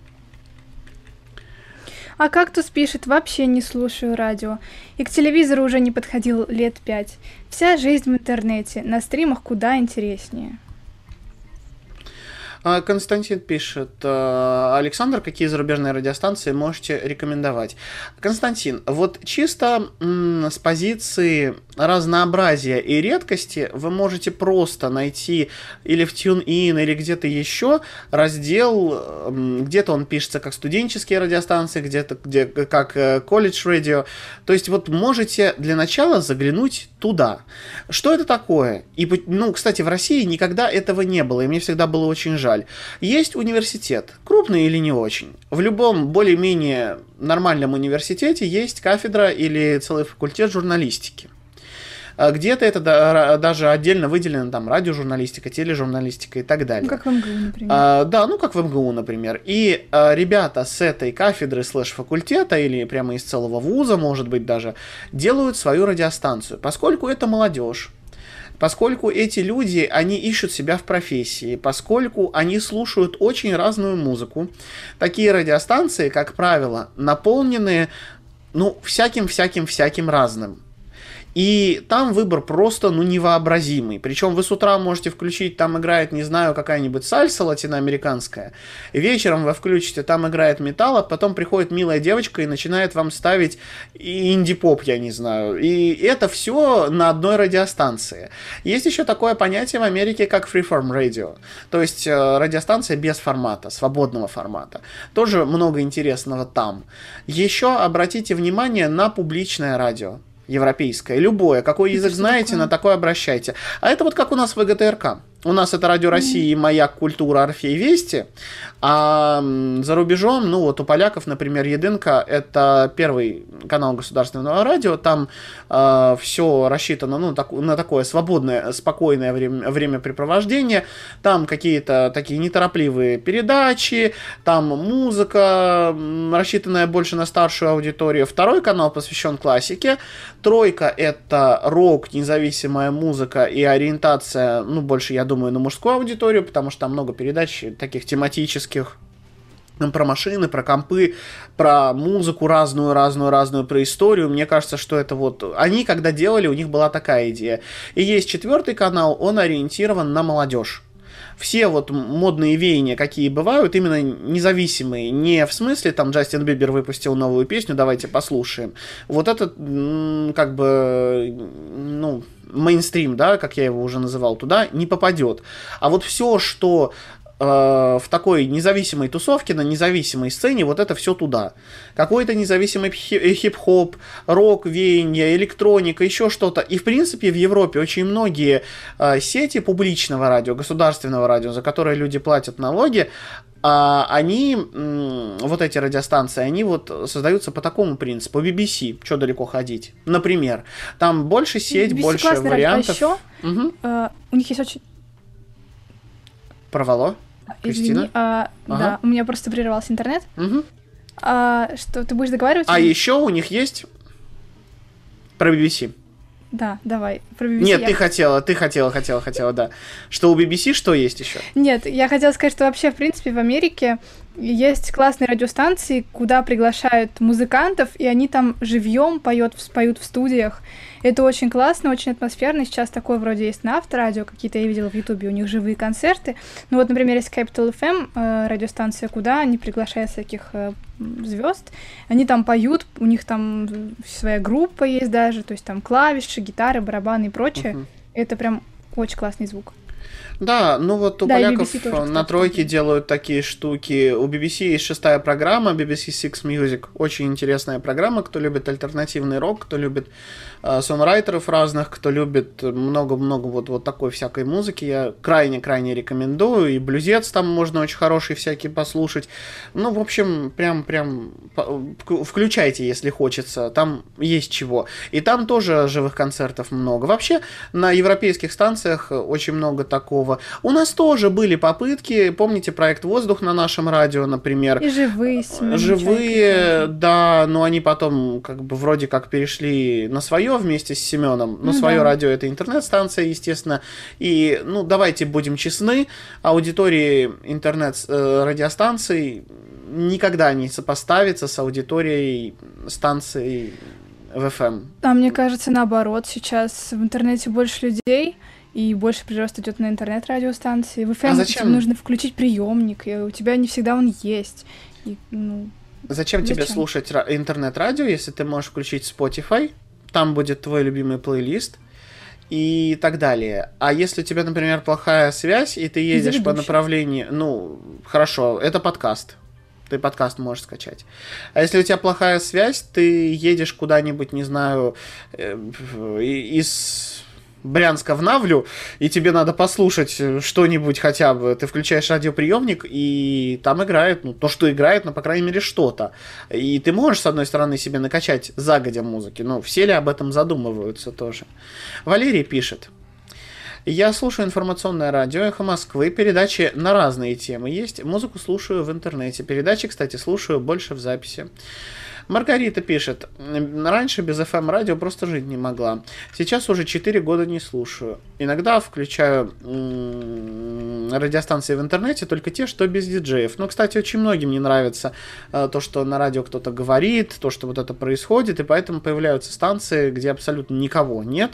А Кактус пишет: вообще не слушаю радио. И к телевизору уже не подходил лет пять. Вся жизнь в интернете. На стримах куда интереснее. Константин пишет: Александр, какие зарубежные радиостанции можете рекомендовать? Константин, вот чисто м, с позиции разнообразия и редкости вы можете просто найти или в TuneIn, или где-то еще раздел, где-то он пишется как студенческие радиостанции, где-то где, как колледж радио. То есть вот можете для начала заглянуть туда. Что это такое? И, ну, кстати, в России никогда этого не было, и мне всегда было очень жаль. Есть университет, крупный или не очень. В любом более-менее нормальном университете есть кафедра или целый факультет журналистики. Где-то это да, даже отдельно выделено, там, радиожурналистика, тележурналистика и так далее. Ну, как в МГУ, например. А, да, ну, как в МГУ, например. И а, ребята с этой кафедры слэш-факультета, или прямо из целого вуза, может быть, даже, делают свою радиостанцию. Поскольку это молодежь, поскольку эти люди, они ищут себя в профессии, поскольку они слушают очень разную музыку, такие радиостанции, как правило, наполнены, ну, всяким-всяким-всяким разным. И там выбор просто, ну, невообразимый. Причем вы с утра можете включить, там играет, не знаю, какая-нибудь сальса латиноамериканская. Вечером вы включите, там играет металл, а потом приходит милая девочка и начинает вам ставить инди-поп, я не знаю. И это все на одной радиостанции. Есть еще такое понятие в Америке, как freeform radio. То есть радиостанция без формата, свободного формата. Тоже много интересного там. Еще обратите внимание на публичное радио. Европейское, любое, какой язык знаете, такое? На такой обращайте. А это вот как у нас в ВГТРК. У нас это Радио России, Маяк, Культура, Орфей, Вести, а за рубежом, ну вот у поляков, например, Единка, это первый канал государственного радио, там э, все рассчитано, ну, так, на такое свободное, спокойное время, времяпрепровождение, там какие-то такие неторопливые передачи, там музыка, рассчитанная больше на старшую аудиторию. Второй канал посвящен классике, тройка — это рок, независимая музыка и ориентация, ну, больше, я думаю, думаю, на мужскую аудиторию, потому что там много передач таких тематических, про машины, про компы, про музыку разную, разную, разную, про историю. Мне кажется, что это вот... Они, когда делали, у них была такая идея. И есть четвертый канал, он ориентирован на молодежь. Все вот модные веяния, какие бывают, именно независимые. Не в смысле, там, Джастин Бибер выпустил новую песню, давайте послушаем. Вот это, как бы, ну... мейнстрим, да, как я его уже называл, туда не попадет. А вот все, что э, в такой независимой тусовке, на независимой сцене, вот это все туда. Какой-то независимый хип-хоп, рок, веяние, электроника, еще что-то. И, в принципе, в Европе очень многие э, сети публичного радио, государственного радио, за которые люди платят налоги, а они, вот эти радиостанции, они вот создаются по такому принципу. би би си, что далеко ходить. Например, там больше сеть, би би си больше вариантов. А еще угу. uh, у них есть очень... Порвало? Извини, а, ага. Да, у меня просто прервался интернет. Угу. А, что, ты будешь договаривать? А еще у них есть про би би си. Да, давай. Про би би си Нет, я... ты хотела, ты хотела, хотела, хотела, да. Что у би би си что есть еще? Нет, я хотела сказать, что вообще, в принципе, в Америке есть классные радиостанции, куда приглашают музыкантов, и они там живьем поют, поют в студиях. Это очень классно, очень атмосферно. Сейчас такое вроде есть на Авторадио, какие-то я видела в Ютубе, у них живые концерты. Ну вот, например, есть Capital эф эм, э, радиостанция, куда они приглашают всяких э, звезд. Они там поют, у них там своя группа есть даже, то есть там клавиши, гитары, барабаны и прочее. Uh-huh. Это прям очень классный звук. Да, ну вот у да, поляков на тройке делают такие штуки. У би би си есть шестая программа, би би си Six Music. Очень интересная программа, кто любит альтернативный рок, кто любит э, сонрайтеров разных, кто любит много-много вот, вот такой всякой музыки. Я крайне-крайне рекомендую. И блюзец там можно очень хороший всякий послушать. Ну, в общем, прям-прям включайте, если хочется. Там есть чего. И там тоже живых концертов много. Вообще, на европейских станциях очень много такого. У нас тоже были попытки, помните проект «Воздух» на нашем радио, например. И живые. Живые, да, но они потом как бы вроде как перешли на свое вместе с Семеном. Но ну, свое да. радио — это интернет-станция, естественно. И, ну, давайте будем честны, аудитории интернет-радиостанций никогда не сопоставится с аудиторией станций в эф эм. А мне кажется, наоборот, сейчас в интернете больше людей, и больше прирост идет на интернет-радиостанции. В эф эм а тебе нужно включить приемник, и у тебя не всегда он есть. И, ну, зачем, зачем тебе слушать интернет-радио, если ты можешь включить Spotify, там будет твой любимый плейлист и так далее. А если у тебя, например, плохая связь, и ты едешь по направлению... Ну, хорошо, это подкаст. Ты подкаст можешь скачать. А если у тебя плохая связь, ты едешь куда-нибудь, не знаю, из... Брянска в Навлю, и тебе надо послушать что-нибудь хотя бы. Ты включаешь радиоприемник, и там играет, ну, то, что играет, но, по крайней мере, что-то. И ты можешь, с одной стороны, себе накачать загодя музыки, но все ли об этом задумываются тоже? Валерий пишет. Я слушаю информационное радио «Эхо Москвы», передачи на разные темы есть. Музыку слушаю в интернете. Передачи, кстати, слушаю больше в записи. Маргарита пишет, раньше без эф эм-радио просто жить не могла. Сейчас уже четыре года не слушаю. Иногда включаю м- радиостанции в интернете, только те, что без диджеев. Но, кстати, очень многим не нравится э, то, что на радио кто-то говорит, то, что вот это происходит, и поэтому появляются станции, где абсолютно никого нет.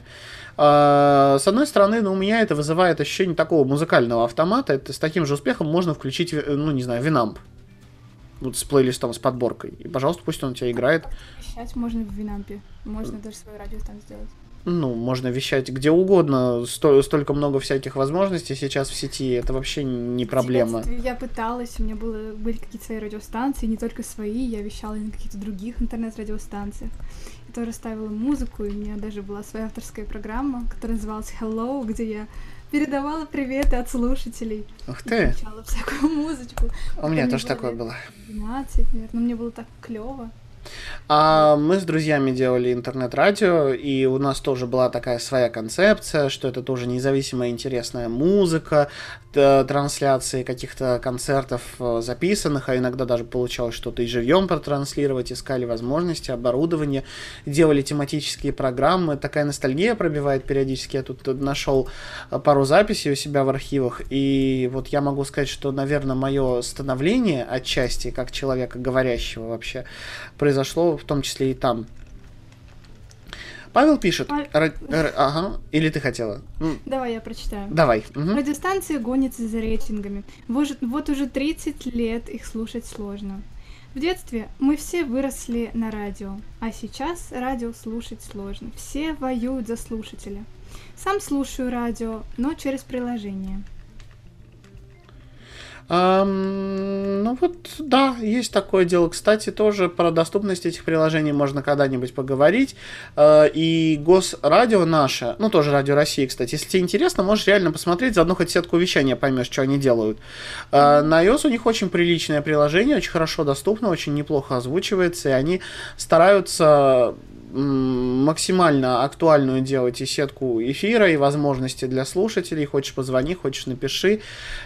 Э, с одной стороны, ну, у меня это вызывает ощущение такого музыкального автомата. Это с таким же успехом можно включить, ну, не знаю, Winamp. Вот с плейлистом, с подборкой. И, пожалуйста, пусть он у тебя играет. Вещать можно в Винампе. Можно даже свое радио там сделать. Ну, можно вещать где угодно. Сто, столько много всяких возможностей сейчас в сети. Это вообще не проблема. Я пыталась, у меня было, были какие-то свои радиостанции, не только свои. Я вещала и на каких-то других интернет-радиостанциях. Я тоже ставила музыку, и у меня даже была своя авторская программа, которая называлась Hello, где я передавала приветы от слушателей. Ух ты! Включала всякую музычку. А у меня тоже такое было. двенадцать, наверное. Но мне было так клёво. А мы с друзьями делали интернет-радио, и у нас тоже была такая своя концепция, что это тоже независимая интересная музыка, трансляции каких-то концертов записанных, а иногда даже получалось что-то и живьем протранслировать, искали возможности, оборудование, делали тематические программы. Такая ностальгия пробивает периодически. Я тут нашел пару записей у себя в архивах, и вот я могу сказать, что, наверное, мое становление отчасти, как человека говорящего вообще, произошло в том числе и там. Павел пишет. А... Р... Р... Ага. Или ты хотела? Давай я прочитаю. Давай. Угу. Радиостанции гонятся за рейтингами. Вот, вот уже тридцать лет их слушать сложно. В детстве мы все выросли на радио, а сейчас радио слушать сложно. Все воюют за слушателя. Сам слушаю радио, но через приложение. Ам, ну вот, да, есть такое дело. Кстати, тоже про доступность этих приложений можно когда-нибудь поговорить. А, и Госрадио наше, ну тоже Радио России, кстати, если тебе интересно, можешь реально посмотреть, заодно хоть сетку вещания поймешь, что они делают. А, на iOS у них очень приличное приложение, очень хорошо доступно, очень неплохо озвучивается, и они стараются максимально актуальную делать и сетку эфира, и возможности для слушателей. Хочешь — позвони, хочешь — напиши.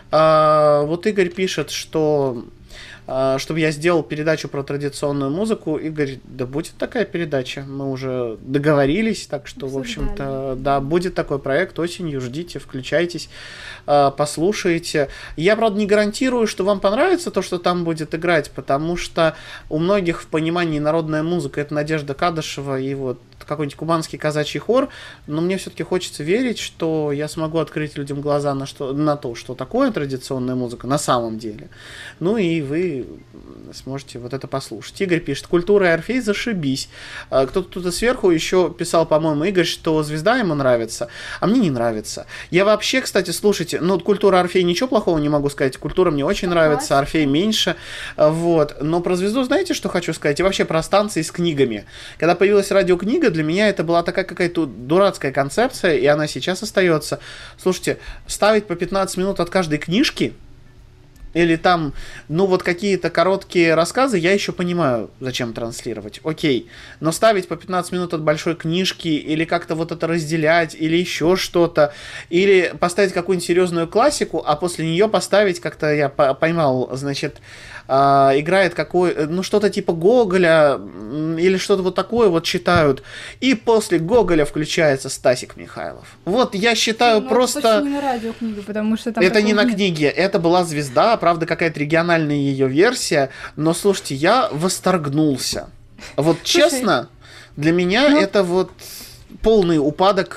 А, вот Игорь пишет, что чтобы я сделал передачу про традиционную музыку. Игорь, да будет такая передача, мы уже договорились, так что, в общем-то, да, будет такой проект осенью, ждите, включайтесь, послушайте. Я, правда, не гарантирую, что вам понравится то, что там будет играть, потому что у многих в понимании народная музыка — это Надежда Кадышева и вот какой-нибудь кубанский казачий хор, но мне все-таки хочется верить, что я смогу открыть людям глаза на, что, на то, что такое традиционная музыка на самом деле. Ну и вы сможете вот это послушать. Игорь пишет: культура и Орфей зашибись. Кто-то тут сверху еще писал, по-моему, Игорь, что звезда ему нравится, а мне не нравится. Я вообще, кстати, слушайте, ну, культура, Орфей, ничего плохого не могу сказать. Культура мне очень нравится, Орфей меньше. Вот. Но про звезду знаете, что хочу сказать? И вообще про станции с книгами. Когда появилась радиокнига, для меня это была такая какая-то дурацкая концепция, и она сейчас остается. Слушайте, ставить по пятнадцать минут от каждой книжки, или там, ну, вот какие-то короткие рассказы, я еще понимаю, зачем транслировать. Окей. Но ставить по пятнадцать минут от большой книжки, или как-то вот это разделять, или еще что-то, или поставить какую-нибудь серьезную классику, а после нее поставить, как-то я поймал, значит, Uh, играет какой, ну, что-то типа Гоголя или что-то вот такое вот читают, и после Гоголя включается Стасик Михайлов. Вот я считаю, ну, просто... Это не на радиокнига, потому что там... Это не на нет. книге, это была звезда, правда, какая-то региональная ее версия, но, слушайте, я восторгнулся. Вот честно, для меня ну... это вот... полный упадок,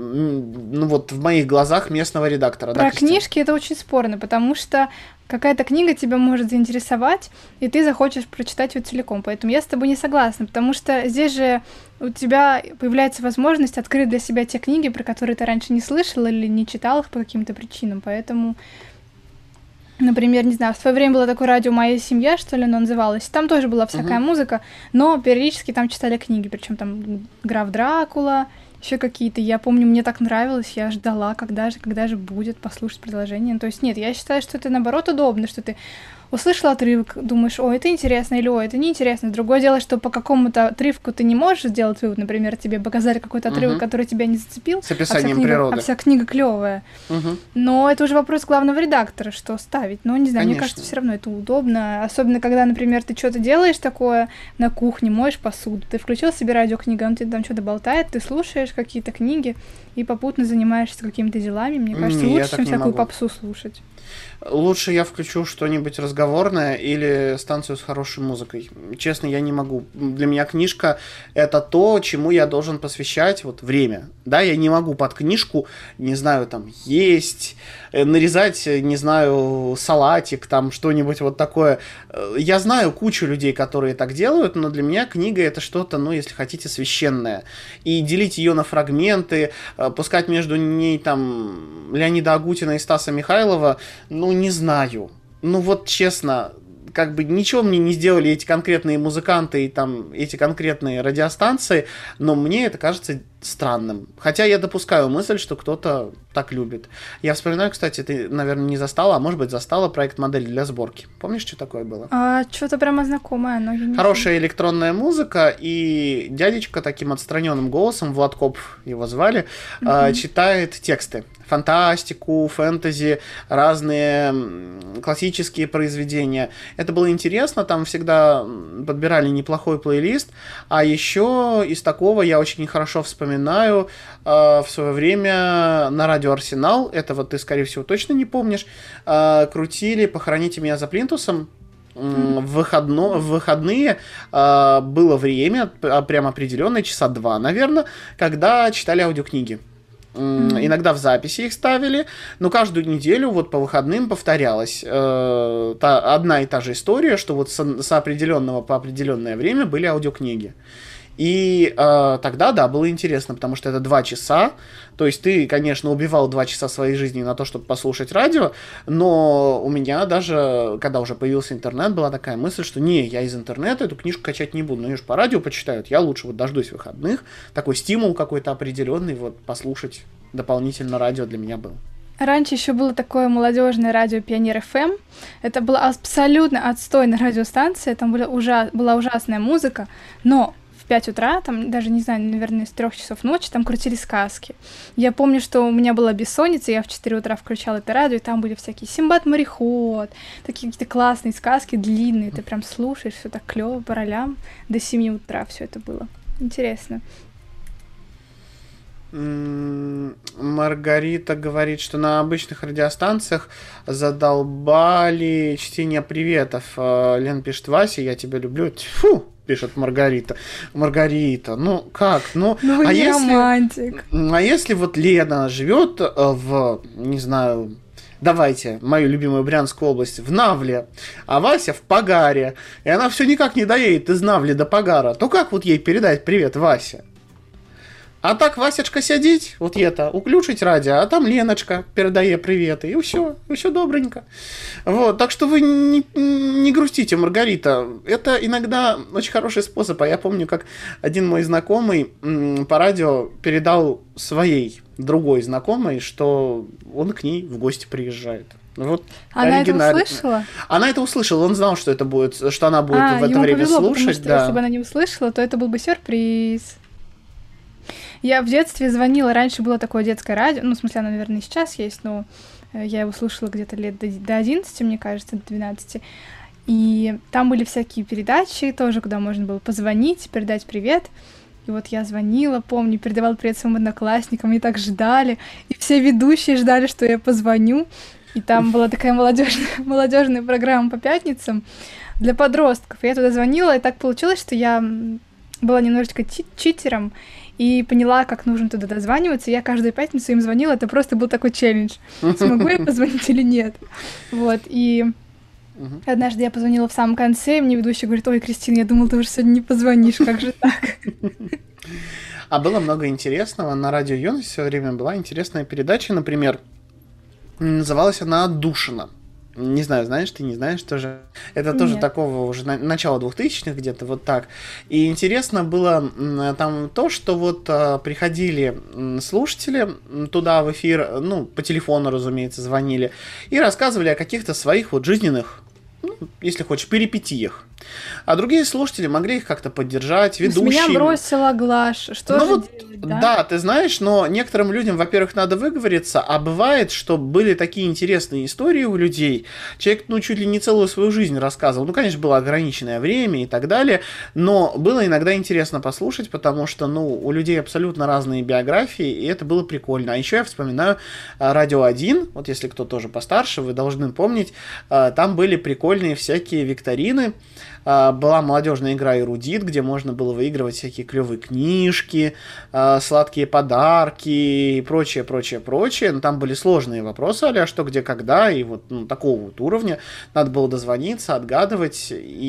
ну вот в моих глазах, местного редактора. Про да, книжки это очень спорно, потому что какая-то книга тебя может заинтересовать, и ты захочешь прочитать ее целиком. Поэтому я с тобой не согласна, потому что здесь же у тебя появляется возможность открыть для себя те книги, про которые ты раньше не слышал или не читал их по каким-то причинам. Поэтому, например, не знаю, в свое время было такое радио «Моя семья», что ли, оно называлось. Там тоже была всякая uh-huh. музыка, но периодически там читали книги, причем там «Граф Дракула», еще какие-то. Я помню, мне так нравилось, я ждала, когда же, когда же будет послушать предложение. То есть нет, я считаю, что это наоборот удобно, что ты услышал отрывок, думаешь, о, это интересно, или о, это неинтересно. Другое дело, что по какому-то отрывку ты не можешь сделать вывод, например, тебе показали какой-то отрывок, uh-huh. который тебя не зацепил, с описанием а вся книга, природы. А вся книга клевая. Uh-huh. Но это уже вопрос главного редактора, что ставить. Но не знаю, Конечно. Мне кажется, все равно это удобно, особенно когда, например, ты что-то делаешь такое на кухне, моешь посуду, ты включил себе радиокнигу, он тебе там что-то болтает, ты слушаешь какие-то книги и попутно занимаешься какими-то делами. Мне кажется, не, лучше, чем всякую могу. попсу слушать. Лучше я включу что-нибудь разговорное или станцию с хорошей музыкой. Честно, я не могу. Для меня книжка — это то, чему я должен посвящать вот время. Да, я не могу под книжку, не знаю, там, есть, нарезать, не знаю, салатик, там, что-нибудь вот такое. Я знаю кучу людей, которые так делают, но для меня книга — это что-то, ну, если хотите, священное. И делить ее на фрагменты, пускать между ней, там, Леонида Агутина и Стаса Михайлова, ну, не знаю. Ну, вот честно, как бы ничего мне не сделали эти конкретные музыканты и там эти конкретные радиостанции, но мне это кажется странным. Хотя я допускаю мысль, что кто-то так любит. Я вспоминаю, кстати, ты, наверное, не застала, а может быть, застала проект «Модель для сборки». Помнишь, что такое было? А, что-то прямо знакомое, но я не Хорошая электронная музыка, и дядечка таким отстраненным голосом, Влад Копф его звали, mm-hmm. э, читает тексты. Фантастику, фэнтези, разные классические произведения. Это было интересно, там всегда подбирали неплохой плейлист, а еще из такого я очень хорошо вспоминаю э, в свое время на радио «Арсенал», этого ты, скорее всего, точно не помнишь, э, крутили «Похороните меня за плинтусом». В, выходно, в выходные э, было время, прям определенное, часа два, наверное, когда читали аудиокниги. Mm-hmm. Иногда в записи их ставили, но каждую неделю вот по выходным повторялась э, та, одна и та же история, что вот с, с определенного по определенное время были аудиокниги. И э, тогда, да, было интересно, потому что это два часа. То есть ты, конечно, убивал два часа своей жизни на то, чтобы послушать радио, но у меня даже, когда уже появился интернет, была такая мысль, что не, я из интернета эту книжку качать не буду, но ее же по радио почитают, я лучше вот дождусь выходных. Такой стимул какой-то определенный, вот послушать дополнительно радио для меня был. Раньше еще было такое молодежное радио Пионер эф эм. Это была абсолютно отстойная радиостанция, там была, ужа... была ужасная музыка, но в пять утра, там даже, не знаю, наверное, с трех часов ночи, там крутили сказки. Я помню, что у меня была бессонница, я в четыре утра включала это радио, и там были всякие Симбад-мореход, такие какие-то классные сказки, длинные, ты прям слушаешь, все так клево по ролям. До семи утра все это было. Интересно. Маргарита говорит, что на обычных радиостанциях задолбали чтение приветов. Лен пишет: Вася, я тебя люблю. Фу, пишет Маргарита. Маргарита, ну как? Ну, ну а не если, романтик. А если вот Лена живет в, не знаю, давайте, мою любимую Брянскую область, в Навле, а Вася в Погаре, и она все никак не доедет из Навли до Погара, то как вот ей передать привет, Вася? А так Васечка сидит, вот это, уключить радио, а там Леночка передає приветы, и все, и все добренько. Вот, так что вы не, не грустите, Маргарита. Это иногда очень хороший способ. А я помню, как один мой знакомый м, по радио передал своей другой знакомой, что он к ней в гости приезжает. Вот, она это услышала? Она это услышала, он знал, что это будет, что она будет а, в это ему время повезло, слушать. Потому что да. если бы она не услышала, то это был бы сюрприз. Я в детстве звонила, раньше было такое детское радио, ну, в смысле, оно, наверное, и сейчас есть, но я его слушала где-то лет до, до одиннадцати, мне кажется, до двенадцати, и там были всякие передачи тоже, куда можно было позвонить, передать привет, и вот я звонила, помню, передавала привет своим одноклассникам, и так ждали, и все ведущие ждали, что я позвоню, и там была такая молодежная, молодежная программа по пятницам для подростков, и я туда звонила, и так получилось, что я была немножечко читером, и поняла, как нужно туда дозваниваться. Я каждую пятницу им звонила, это просто был такой челлендж. Смогу я позвонить или нет? Вот, и однажды я позвонила в самом конце, и мне ведущий говорит: ой, Кристина, я думала, ты уже сегодня не позвонишь, как же так? А было много интересного. На радио Юность в свое время была интересная передача, например, называлась она «Отдушина». Не знаю, знаешь ты, не знаешь тоже. Это Нет. тоже такого уже на- начала двухтысячных где-то, вот так. И интересно было там то, что вот а, приходили слушатели туда в эфир, ну, по телефону, разумеется, звонили, и рассказывали о каких-то своих вот жизненных, ну, если хочешь, перипетиях. А другие слушатели могли их как-то поддержать, ведущие. С меня бросила Глаш, что ну же вот, делать, да? Да, ты знаешь, но некоторым людям, во-первых, надо выговориться, а бывает, что были такие интересные истории у людей. Человек, ну, чуть ли не целую свою жизнь рассказывал. Ну, конечно, было ограниченное время и так далее, но было иногда интересно послушать, потому что, ну, у людей абсолютно разные биографии, и это было прикольно. А еще я вспоминаю Радио один, вот если кто тоже постарше, вы должны помнить, там были прикольные всякие викторины. Была молодежная игра «Эрудит», где можно было выигрывать всякие клевые книжки, сладкие подарки и прочее, прочее, прочее. Но там были сложные вопросы, а-ля что, где, когда, и вот ну, такого вот уровня. Надо было дозвониться, отгадывать,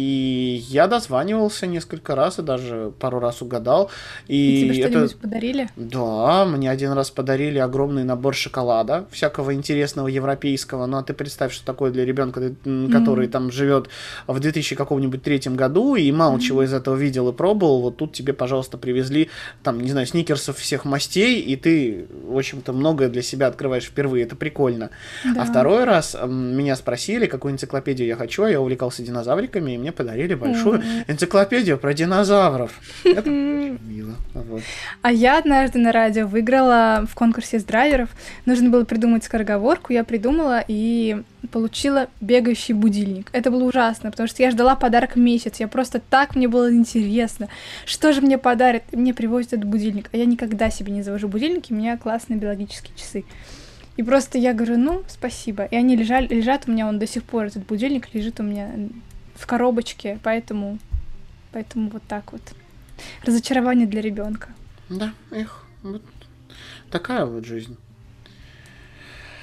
и я дозванивался несколько раз, и даже пару раз угадал. И, и тебе это... что-нибудь подарили? Да, мне один раз подарили огромный набор шоколада, всякого интересного европейского. Ну, а ты представь, что такое для ребенка, который mm-hmm. там живет в две тысячи каком-нибудь третьем году и мало mm-hmm. чего из этого видел и пробовал. Вот тут тебе, пожалуйста, привезли, там, не знаю, сникерсов всех мастей, и ты, в общем-то, многое для себя открываешь впервые. Это прикольно. Да. А второй раз меня спросили, какую энциклопедию я хочу, а я увлекался динозавриками, и мне подарили большую mm-hmm. энциклопедию про динозавров. Это мило. Вот. А я однажды на радио выиграла в конкурсе с драйверов. Нужно было придумать скороговорку, я придумала и получила бегающий будильник. Это было ужасно, потому что я ждала подарок месяц. Я просто так, мне было интересно, что же мне подарят. Мне привозят этот будильник. А я никогда себе не завожу будильники, у меня классные биологические часы. И просто я говорю, ну, спасибо. И они лежали, лежат у меня, он до сих пор, этот будильник лежит у меня в коробочке, поэтому, поэтому вот так вот. Разочарование для ребенка. Да, эх, вот такая вот жизнь.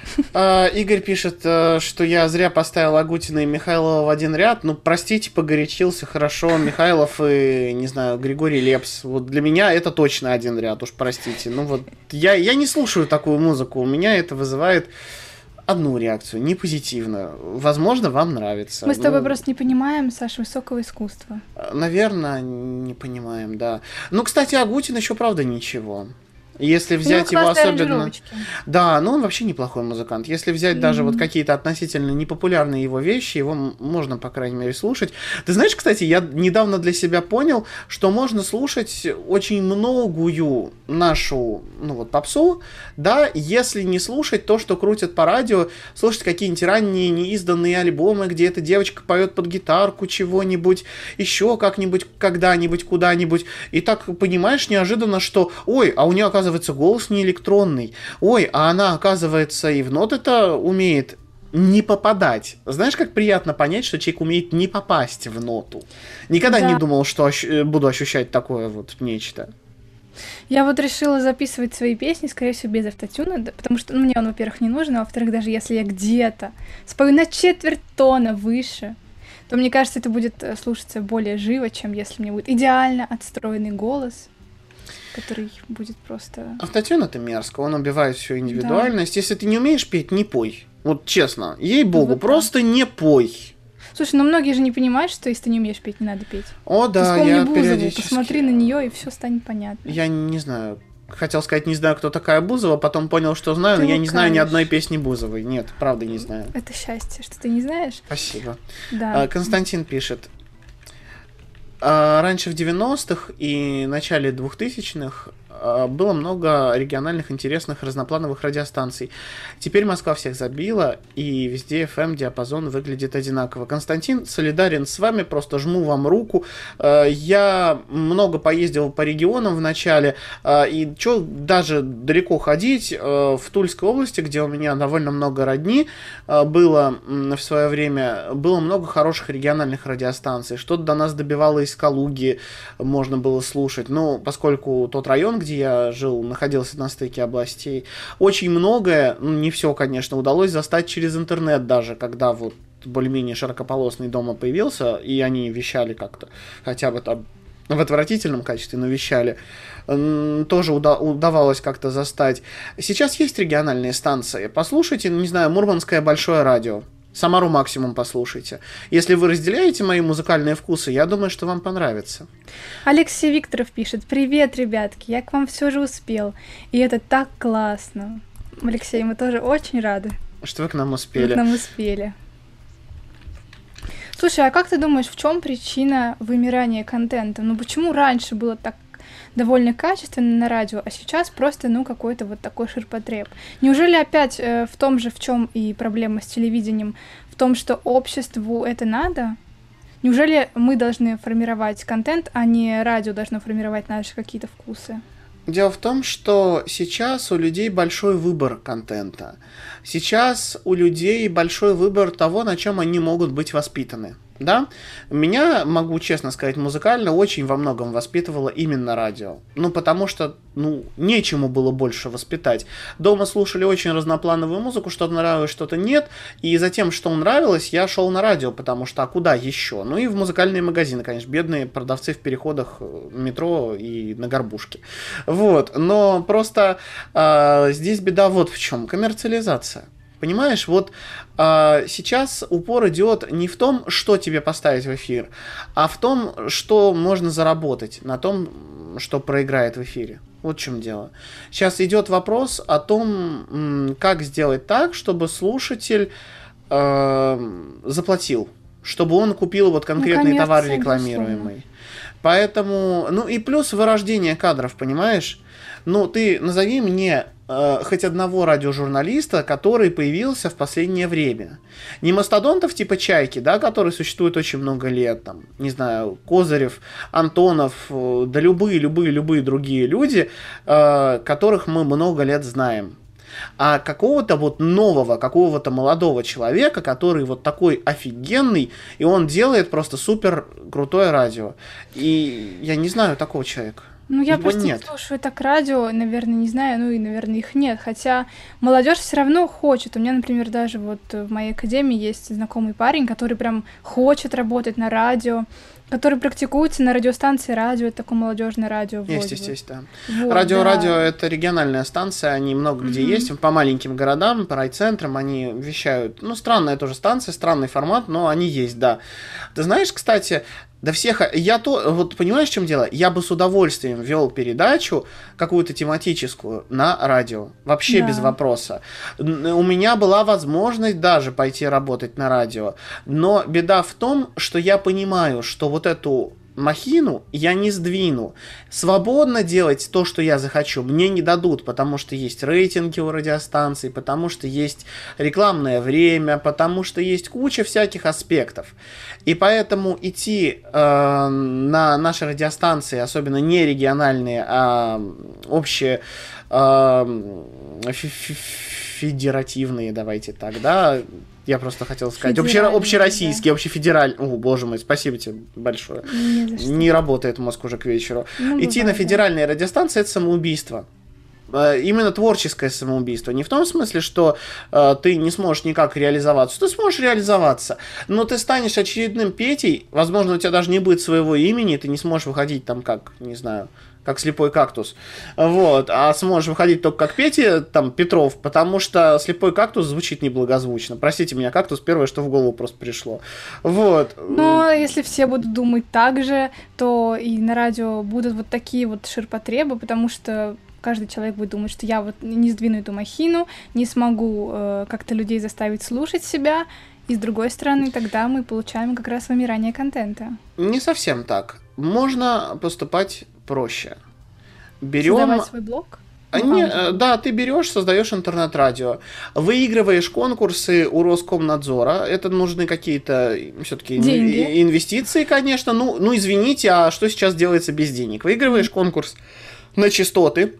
А, Игорь пишет, э, что я зря поставил Агутина и Михайлова в один ряд. Ну, простите, погорячился, хорошо. Михайлов и, не знаю, Григорий Лепс. Вот для меня это точно один ряд, уж простите. Ну вот, я, я не слушаю такую музыку, у меня это вызывает одну реакцию, не позитивную. Возможно, вам нравится. Мы с тобой ну, просто не понимаем, Саша, высокого искусства. Наверное, не понимаем, да. Ну, кстати, Агутин еще, правда, ничего. Если взять У него его особенно... аранжировочки. Да, но он вообще неплохой музыкант. Если взять mm-hmm. даже вот какие-то относительно непопулярные его вещи, его м- можно, по крайней мере, слушать. Ты знаешь, кстати, я недавно для себя понял, что можно слушать очень многую нашу, ну вот, попсу, да, если не слушать то, что крутят по радио, слушать какие-нибудь ранние неизданные альбомы, где эта девочка поет под гитарку чего-нибудь, еще как-нибудь, когда-нибудь, куда-нибудь, и так понимаешь неожиданно, что, ой, а у нее, оказывается, Оказывается, голос не электронный. Ой, а она, оказывается, и в ноты-то умеет не попадать. Знаешь, как приятно понять, что человек умеет не попасть в ноту. Никогда да. не думал, что ощ- буду ощущать такое вот нечто. Я вот решила записывать свои песни, скорее всего, без автотюна, да, потому что ну, мне он, во-первых, не нужен, а во-вторых, даже если я где-то спою на четверть тона выше, то мне кажется, это будет слушаться более живо, чем если у меня будет идеально отстроенный голос, который будет просто... Автотюн — это мерзко, он убивает всю индивидуальность. Да. Если ты не умеешь петь, не пой. Вот честно, ей-богу, вот просто так. не пой. Слушай, ну многие же не понимают, что если ты не умеешь петь, не надо петь. О, да, ты вспомни я Бузову, периодически... посмотри на нее, и все станет понятно. Я не знаю. Хотел сказать, не знаю, кто такая Бузова, потом понял, что знаю, ты но я не знаю ни одной песни Бузовой. Нет, правда не знаю. Это счастье, что ты не знаешь. Спасибо. Да. Константин пишет. Раньше в девяностых и начале двухтысячных было много региональных интересных разноплановых радиостанций. Теперь Москва всех забила, и везде эф эм-диапазон выглядит одинаково. Константин, солидарен с вами, просто жму вам руку. Я много поездил по регионам в начале, и что даже далеко ходить, в Тульской области, где у меня довольно много родни было в свое время, было много хороших региональных радиостанций. Что-то до нас добивало из Калуги, можно было слушать. Но поскольку тот район, где я жил, находился на стыке областей, очень многое, ну, не все, конечно, удалось застать через интернет даже, когда вот более-менее широкополосный дома появился, и они вещали как-то, хотя бы там в отвратительном качестве, но вещали, тоже уда- удавалось как-то застать. Сейчас есть региональные станции. Послушайте, не знаю, Мурманское большое радио. Самару максимум послушайте. Если вы разделяете мои музыкальные вкусы, я думаю, что вам понравится. Алексей Викторов пишет: «Привет, ребятки, я к вам все же успел. И это так классно». Алексей, мы тоже очень рады, что вы к нам успели. Вы к нам успели. Слушай, а как ты думаешь, в чем причина вымирания контента? Ну почему раньше было так довольно качественно на радио, а сейчас просто, ну, какой-то вот такой ширпотреб? Неужели опять э, в том же, в чем и проблема с телевидением, в том, что обществу это надо? Неужели мы должны формировать контент, а не радио должно формировать наши какие-то вкусы? Дело в том, что сейчас у людей большой выбор контента. Сейчас у людей большой выбор того, на чем они могут быть воспитаны. Да? Меня, могу честно сказать, музыкально очень во многом воспитывало именно радио. Ну, потому что, ну, нечему было больше воспитать. Дома слушали очень разноплановую музыку, что-то нравилось, что-то нет. И за тем, что нравилось, я шел на радио, потому что, а куда еще? Ну, и в музыкальные магазины, конечно, бедные продавцы в переходах метро и на горбушке. Вот, но просто э, здесь беда вот в чем. Коммерциализация. Понимаешь, вот а, сейчас упор идет не в том, что тебе поставить в эфир, а в том, что можно заработать на том, что проиграет в эфире. Вот в чем дело. Сейчас идет вопрос о том, как сделать так, чтобы слушатель э, заплатил, чтобы он купил вот конкретный ну, товар рекламируемый. Безусловно. Поэтому, ну и плюс вырождение кадров, понимаешь? Ну, ты назови мне э, хоть одного радиожурналиста, который появился в последнее время. Не мастодонтов типа Чайки, да, которые существуют очень много лет, там, не знаю, Козырев, Антонов, э, да любые, любые, любые другие люди, э, которых мы много лет знаем. А какого-то вот нового, какого-то молодого человека, который вот такой офигенный, и он делает просто супер крутое радио. И я не знаю такого человека. Ну, я Его просто не нет. слушаю так радио, наверное, не знаю, ну и, наверное, их нет. Хотя молодежь все равно хочет. У меня, например, даже вот в моей академии есть знакомый парень, который прям хочет работать на радио, который практикуется на радиостанции радио, это такое молодежное радио вроде Есть, бы. есть, есть, да. Вот, Радио, да. радио это региональная станция, они много где Мгм. есть, по маленьким городам, по райцентрам они вещают. Ну, странная тоже станция, странный формат, но они есть, да. Ты знаешь, кстати, да всех, я то, вот понимаешь, в чем дело? Я бы с удовольствием вел передачу какую-то тематическую на радио, вообще Да. без вопроса. Н- У меня была возможность даже пойти работать на радио, но беда в том, что я понимаю, что вот эту махину я не сдвину. Свободно делать то, что я захочу, мне не дадут, потому что есть рейтинги у радиостанций, потому что есть рекламное время, потому что есть куча всяких аспектов. И поэтому идти э, на наши радиостанции, особенно не региональные, а общие, э, фе- фе- федеративные, давайте так, да, я просто хотел сказать, Обще, Федеральные, общероссийские, общефедеральные, о, боже мой, спасибо тебе большое. Не за что. Не работает мозг уже к вечеру. Ну, Идти бывает, на да. федеральные радиостанции — это самоубийство. Э, Именно творческое самоубийство. Не в том смысле, что э, ты не сможешь никак реализоваться. Ты сможешь реализоваться, но ты станешь очередным Петей. Возможно, у тебя даже не будет своего имени, ты не сможешь выходить там как, не знаю, как слепой кактус. Вот. А сможешь выходить только как Петя, там, Петров, потому что слепой кактус звучит неблагозвучно. Простите меня, кактус — первое, что в голову просто пришло. Вот. Но если все будут думать так же, то и на радио будут вот такие вот ширпотребы, потому что каждый человек будет думать, что я вот не сдвину эту махину, не смогу э, как-то людей заставить слушать себя, и с другой стороны, тогда мы получаем как раз вымирание контента. Не совсем так. Можно поступать проще. Берем. Создавать свой блог? А, Ну, не, аудио. э, да, ты берешь, создаешь интернет-радио, выигрываешь конкурсы у Роскомнадзора. Это нужны какие-то все-таки Деньги. инвестиции, конечно. Ну, ну, извините, а что сейчас делается без денег? Выигрываешь конкурс на частоты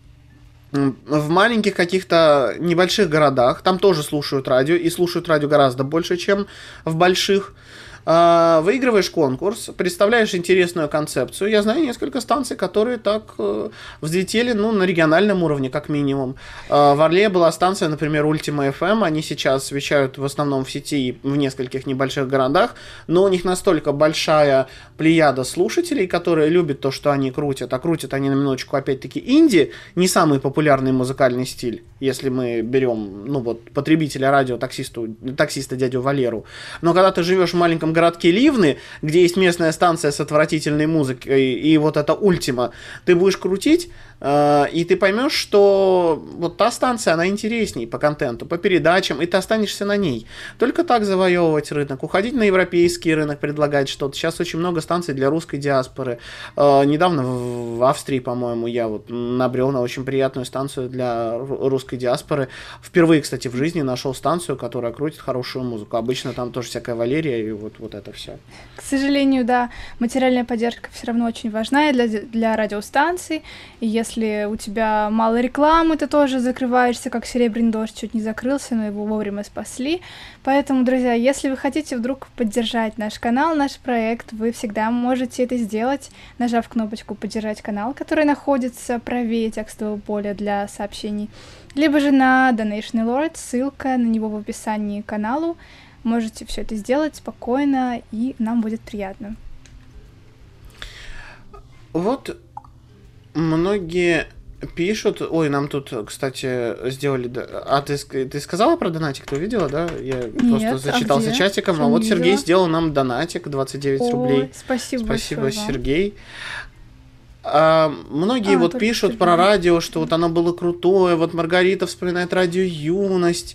м, в маленьких каких-то небольших городах. Там тоже слушают радио, и слушают радио гораздо больше, чем в больших. А, выигрываешь конкурс, представляешь интересную концепцию. Я знаю несколько станций, которые так э, взлетели, ну, на региональном уровне, как минимум. А, в Орле была станция, например, Ultima эф эм. Они сейчас вещают в основном в сети и в нескольких небольших городах, но у них настолько большая плеяда слушателей, которые любят то, что они крутят. А крутят они, на минуточку, опять-таки, инди, не самый популярный музыкальный стиль, если мы берем, ну, вот, потребителя радио, таксисту, таксиста дядю Валеру. Но когда ты живешь в маленьком городке Ливны, где есть местная станция с отвратительной музыкой, и вот это Ультима, ты будешь крутить, э, и ты поймешь, что вот та станция, она интересней по контенту, по передачам, и ты останешься на ней. Только так завоевывать рынок, уходить на европейский рынок, предлагать что-то. Сейчас очень много станций для русской диаспоры. Э, недавно в, в Австрии, по-моему, я вот набрел на очень приятную станцию для ру- русской диаспоры. Впервые, кстати, в жизни нашел станцию, которая крутит хорошую музыку. Обычно там тоже всякая Валерия и вот вот это все. К сожалению, да, материальная поддержка все равно очень важна и для, для радиостанций. И если у тебя мало рекламы, ты тоже закрываешься, как серебряный дождь, чуть не закрылся, но его вовремя спасли. Поэтому, друзья, если вы хотите вдруг поддержать наш канал, наш проект, вы всегда можете это сделать, нажав кнопочку «Поддержать канал», который находится правее текстового поля для сообщений, либо же на Donation Alert, ссылка на него в описании к каналу. Можете все это сделать спокойно, и нам будет приятно. Вот многие пишут, ой, нам тут, кстати, сделали, д- а ты, ск- ты сказала про донатик, ты увидела, да? Я Нет, просто а зачитался где? чатиком, Я а не вот Сергей видела. сделал нам донатик двадцать девять Ой, рублей. спасибо, Спасибо, большое вам. Сергей. А, многие А, вот только пишут Сергей. про радио, что вот оно было крутое, вот Маргарита вспоминает радио «Юность».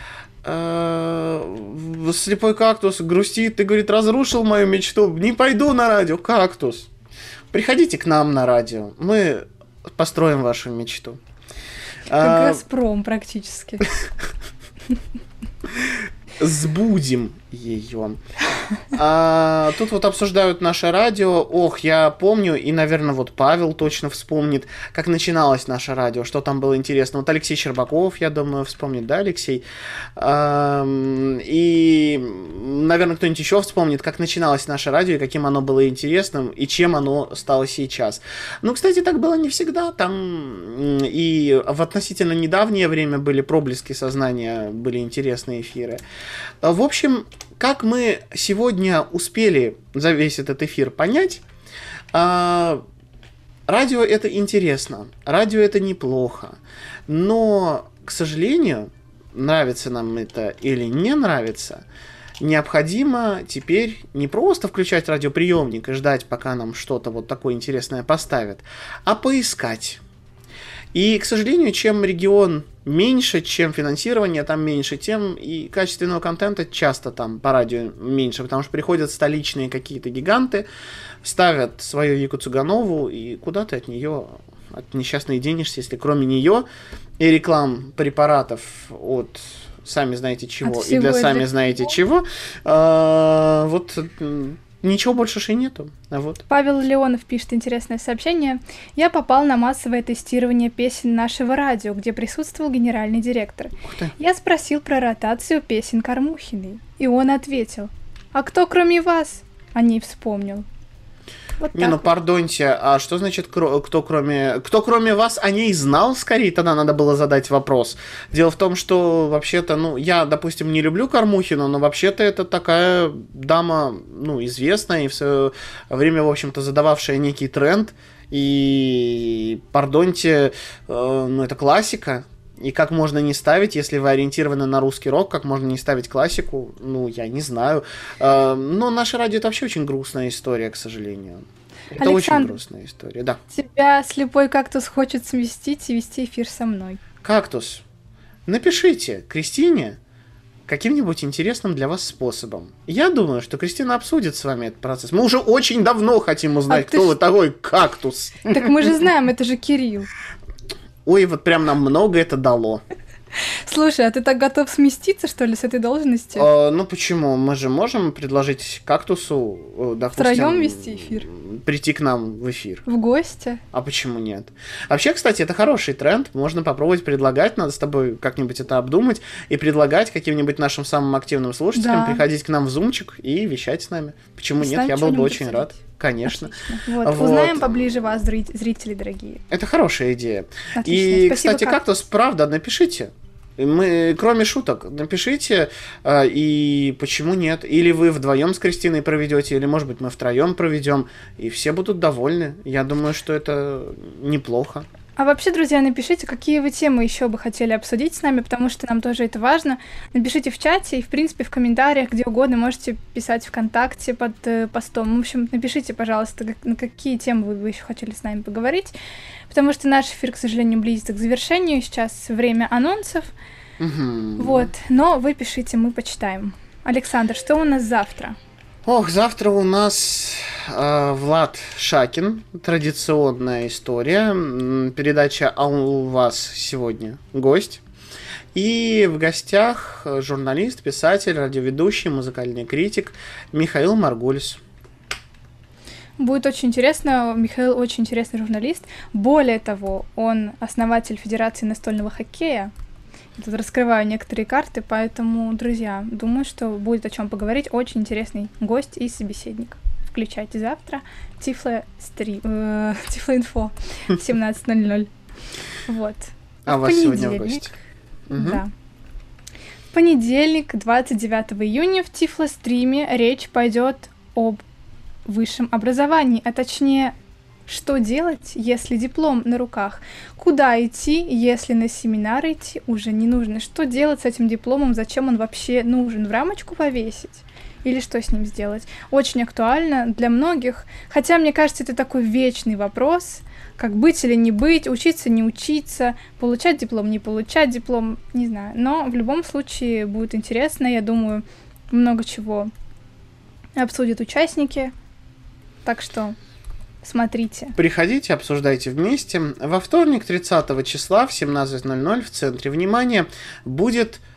А, слепой кактус грустит, ты, говорит, разрушил мою мечту, не пойду на радио. Кактус, приходите к нам на радио, мы построим вашу мечту. Как А, «Газпром» практически. сбудем ее. А, тут вот обсуждают наше радио. Ох, я помню, и, наверное, вот Павел точно вспомнит, как начиналось наше радио, что там было интересно. Вот Алексей Щербаков, я думаю, вспомнит, да, Алексей? А, и, наверное, кто-нибудь еще вспомнит, как начиналось наше радио, и каким оно было интересным, и чем оно стало сейчас. Ну, кстати, так было не всегда. Там и в относительно недавнее время были проблески сознания, были интересные эфиры. В общем, как мы сегодня успели за весь этот эфир понять, радио это интересно, радио это неплохо, но, к сожалению, нравится нам это или не нравится, необходимо теперь не просто включать радиоприемник и ждать, пока нам что-то вот такое интересное поставят, а поискать. И, к сожалению, чем регион меньше, чем финансирование там меньше, тем и качественного контента часто там по радио меньше, потому что приходят столичные какие-то гиганты, ставят свою Вику Цыганову, и куда ты от нее, от несчастной денешься, если кроме нее и реклам препаратов от сами знаете чего и для сами знаете чего, а, вот... Ничего больше же и нету. А вот. Павел Леонов пишет интересное сообщение. «Я попал на массовое тестирование песен нашего радио, где присутствовал генеральный директор. Я спросил про ротацию песен Кормухиной, и он ответил: а кто кроме вас о ней вспомнил?» Вот не, ну вот. пардоньте, а что значит кро- кто кроме кто кроме вас о ней знал, скорее тогда надо было задать вопрос. Дело в том, что вообще-то, ну, я, допустим, не люблю Кормухину, но вообще-то это такая дама, ну, известная и в свое время, в общем-то, задававшая некий тренд. И, пардоньте, э, ну, это классика. И как можно не ставить, если вы ориентированы на русский рок, как можно не ставить классику, ну, я не знаю. Но наше радио — это вообще очень грустная история, к сожалению. Это Александр, очень грустная история, да. Тебя слепой кактус хочет сместить и вести эфир со мной. Кактус, напишите Кристине каким-нибудь интересным для вас способом. Я думаю, что Кристина обсудит с вами этот процесс. Мы уже очень давно хотим узнать, а кто вы ж... такой кактус. Так мы же знаем, это же Кирилл. Ой, вот прям нам много это дало. Слушай, а ты так готов сместиться, что ли, с этой должности? А, ну почему? Мы же можем предложить кактусу, допустим... Втроём вести эфир? Прийти к нам в эфир. В гости? А почему нет? Вообще, кстати, это хороший тренд. Можно попробовать предлагать. Надо с тобой как-нибудь это обдумать. И предлагать каким-нибудь нашим самым активным слушателям, да, приходить к нам в зумчик и вещать с нами. Почему с нет? Я был бы очень обсудить. Рад. Конечно. Вот. Вот. Узнаем поближе вас, зрители дорогие. Это хорошая идея. Отлично. И, спасибо, кстати, кактус, правда, напишите. Мы, кроме шуток, напишите, э, и почему нет. Или вы вдвоем с Кристиной проведете, или, может быть, мы втроем проведем, и все будут довольны. Я думаю, что это неплохо. А вообще, друзья, напишите, какие вы темы еще бы хотели обсудить с нами, потому что нам тоже это важно. Напишите в чате и, в принципе, в комментариях, где угодно, можете писать ВКонтакте под э, постом. В общем, напишите, пожалуйста, как, на какие темы вы бы еще хотели с нами поговорить, потому что наш эфир, к сожалению, близится к завершению. Сейчас время анонсов. Угу. Вот, но вы пишите, мы почитаем. Александр, что у нас завтра? Ох, завтра у нас э, Влад Шакин, традиционная история, передача «А у вас сегодня гость». И в гостях журналист, писатель, радиоведущий, музыкальный критик Михаил Маргулис. Будет очень интересно. Михаил очень интересный журналист. Более того, он основатель Федерации настольного хоккея. Тут раскрываю некоторые карты, поэтому, друзья, думаю, что будет о чем поговорить. Очень интересный гость и собеседник. Включайте завтра Тифло стри... э, Тифлоинфо в семнадцать ноль ноль. Вот. А у вас сегодня в гости? Да. В понедельник, двадцать девятого июня, в Тифло-стриме речь пойдет об высшем образовании, а точнее, что делать, если диплом на руках? Куда идти, если на семинар идти уже не нужно? Что делать с этим дипломом? Зачем он вообще нужен? В рамочку повесить? Или что с ним сделать? Очень актуально для многих. Хотя, мне кажется, это такой вечный вопрос. Как быть или не быть, учиться, не учиться, получать диплом, не получать диплом, не знаю. Но в любом случае будет интересно. Я думаю, много чего обсудят участники. Так что... смотрите. Приходите, обсуждайте вместе. Во вторник, тридцатого числа в семнадцать ноль ноль в центре внимания будет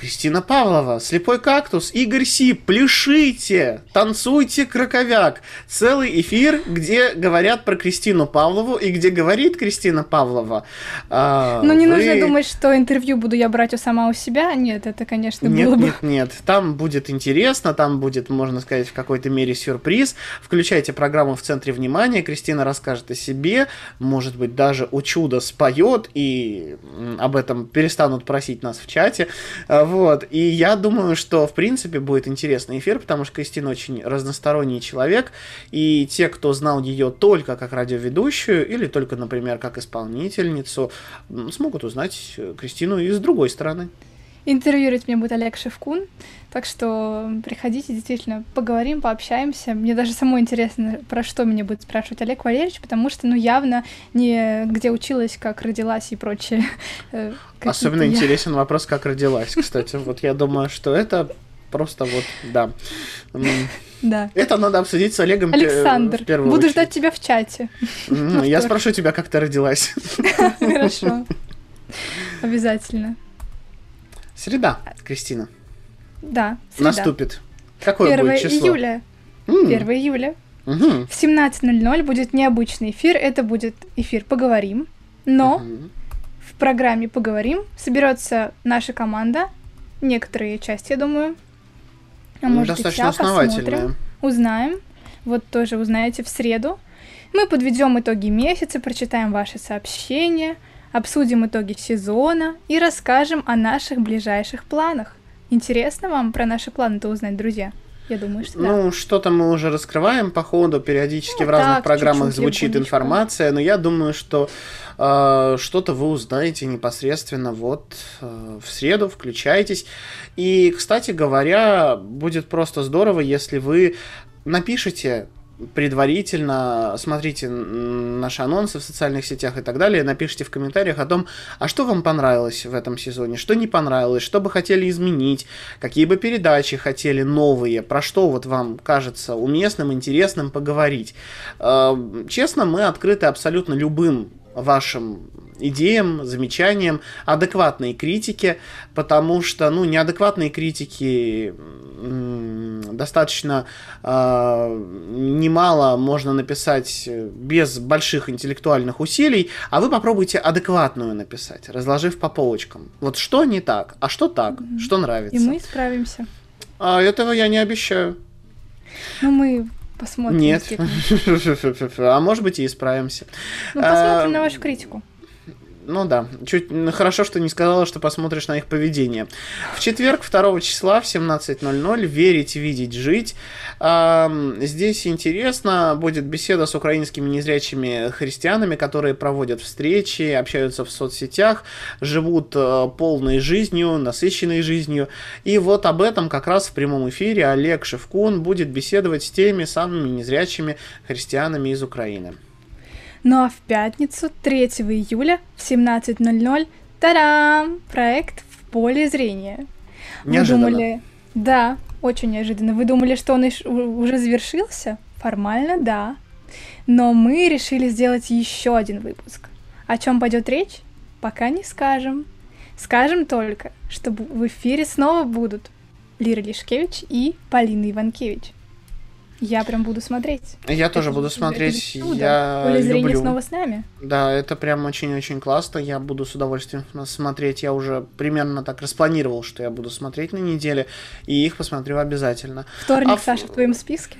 Кристина Павлова, Слепой кактус, Игорь Сип, пляшите, танцуйте, краковяк. Целый эфир, где говорят про Кристину Павлову и где говорит Кристина Павлова. А, ну, не вы... нужно думать, что интервью буду я брать у сама у себя. Нет, это, конечно, нет, было бы... Нет, нет, там будет интересно, там будет, можно сказать, в какой-то мере сюрприз. Включайте программу «В центре внимания», Кристина расскажет о себе, может быть, даже о чудо споет, и об этом перестанут просить нас в чате. Вот. И я думаю, что, в принципе, будет интересный эфир, потому что Кристина очень разносторонний человек, и те, кто знал ее только как радиоведущую или только, например, как исполнительницу, смогут узнать Кристину и с другой стороны. Интервьюировать меня будет Олег Шевкун, так что приходите, действительно, поговорим, пообщаемся. Мне даже самой интересно, про что меня будет спрашивать Олег Валерьевич, потому что, ну, явно не где училась, как родилась и прочее. Особенно я... интересен вопрос, как родилась, кстати. Вот я думаю, что это просто вот, да. Да. Это надо обсудить с Олегом Александр, в первую буду очередь. ждать тебя в чате. Я спрошу тебя, как ты родилась. Хорошо. Обязательно. Среда, Кристина. Да, среда. Наступит. Какое будет число? первое июля. первое июля. Угу. В семнадцать ноль ноль будет необычный эфир. Это будет эфир «Поговорим». Но угу. в программе «Поговорим» соберется наша команда. Некоторые части, я думаю. А может достаточно и вся, основательная. Посмотрим, узнаем. Вот тоже узнаете в среду. Мы подведем итоги месяца, прочитаем ваши сообщения, обсудим итоги сезона и расскажем о наших ближайших планах. Интересно вам про наши планы-то узнать, друзья? Я думаю, что да. Ну, что-то мы уже раскрываем по ходу, периодически ну, в разных так, программах чуть-чуть, звучит легонечко. Информация, но я думаю, что э, что-то вы узнаете непосредственно вот э, в среду, включайтесь. И, кстати говоря, будет просто здорово, если вы напишите предварительно, смотрите наши анонсы в социальных сетях и так далее, напишите в комментариях о том, а что вам понравилось в этом сезоне, что не понравилось, что бы хотели изменить, какие бы передачи хотели новые, про что вот вам кажется уместным, интересным поговорить. Честно, мы открыты абсолютно любым вашим идеям, замечаниям, адекватной критике, потому что, ну, неадекватные критики м- достаточно э, немало можно написать без больших интеллектуальных усилий, а вы попробуйте адекватную написать, разложив по полочкам. Вот что не так, а что так, mm-hmm. что нравится. И мы справимся. А этого я не обещаю. Ну, мы... Посмотрим. Нет. А может быть и исправимся. Ну, посмотрим а, на вашу критику. Ну да, чуть хорошо, что не сказала, что посмотришь на их поведение. В четверг, второго числа в семнадцать ноль ноль «Верить, видеть, жить». Здесь интересно, будет беседа с украинскими незрячими христианами, которые проводят встречи, общаются в соцсетях, живут полной жизнью, насыщенной жизнью. И вот об этом как раз в прямом эфире Олег Шевкун будет беседовать с теми самыми незрячими христианами из Украины. Ну а в пятницу, третьего июля в семнадцать ноль ноль, та-дам! Проект «В поле зрения». Неожиданно. Вы думали... Да, очень неожиданно. Вы думали, что он уже завершился? Формально, да. Но мы решили сделать еще один выпуск. О чем пойдет речь? Пока не скажем. Скажем только, что в эфире снова будут Лира Лишкевич и Полина Иванкевич. Я прям буду смотреть. Я это тоже буду смотреть. Я поле зрения люблю. Снова с нами. Да, это прям очень-очень классно. Я буду с удовольствием смотреть. Я уже примерно так распланировал, что я буду смотреть на неделе, и их посмотрю обязательно. Вторник, а Саша, в... в твоем списке?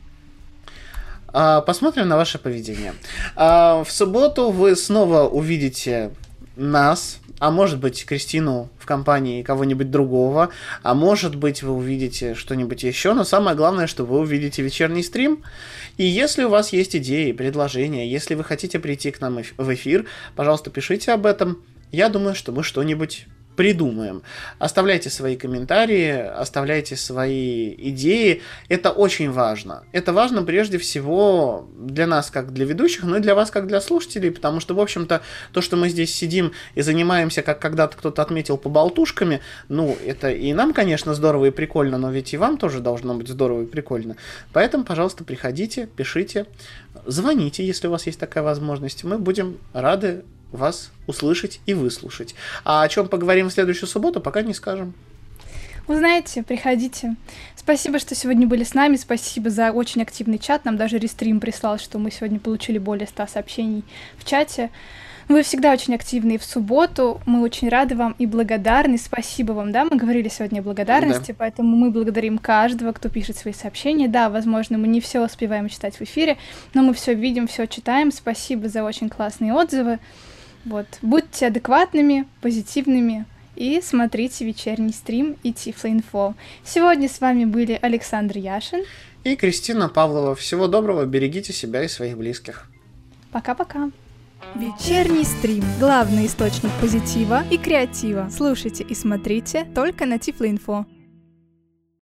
А, посмотрим на ваше поведение. А, в субботу вы снова увидите нас, а может быть, Кристину в компании кого-нибудь другого, а может быть, вы увидите что-нибудь еще, но самое главное, что вы увидите вечерний стрим. И если у вас есть идеи, предложения, если вы хотите прийти к нам в эфир, пожалуйста, пишите об этом. Я думаю, что мы что-нибудь придумаем. Оставляйте свои комментарии, оставляйте свои идеи. Это очень важно. Это важно прежде всего для нас, как для ведущих, но и для вас, как для слушателей, потому что, в общем-то, то, что мы здесь сидим и занимаемся, как когда-то кто-то отметил, поболтушками, ну, это и нам, конечно, здорово и прикольно, но ведь и вам тоже должно быть здорово и прикольно. Поэтому, пожалуйста, приходите, пишите, звоните, если у вас есть такая возможность. Мы будем рады вас услышать и выслушать. А о чем поговорим в следующую субботу, пока не скажем. Вы знаете, приходите. Спасибо, что сегодня были с нами, спасибо за очень активный чат. Нам даже рестрим прислал, что мы сегодня получили более ста сообщений в чате. Вы всегда очень активны и в субботу. Мы очень рады вам и благодарны. Спасибо вам, да? Мы говорили сегодня о благодарности, да. Поэтому мы благодарим каждого, кто пишет свои сообщения. Да, возможно, мы не все успеваем читать в эфире, но мы все видим, все читаем. Спасибо за очень классные отзывы. Вот. Будьте адекватными, позитивными и смотрите вечерний стрим и Тифлоинфо. Сегодня с вами были Александр Яшин и Кристина Павлова. Всего доброго, берегите себя и своих близких. Пока-пока. Вечерний стрим. Главный источник позитива и креатива. Слушайте и смотрите только на Тифлоинфо.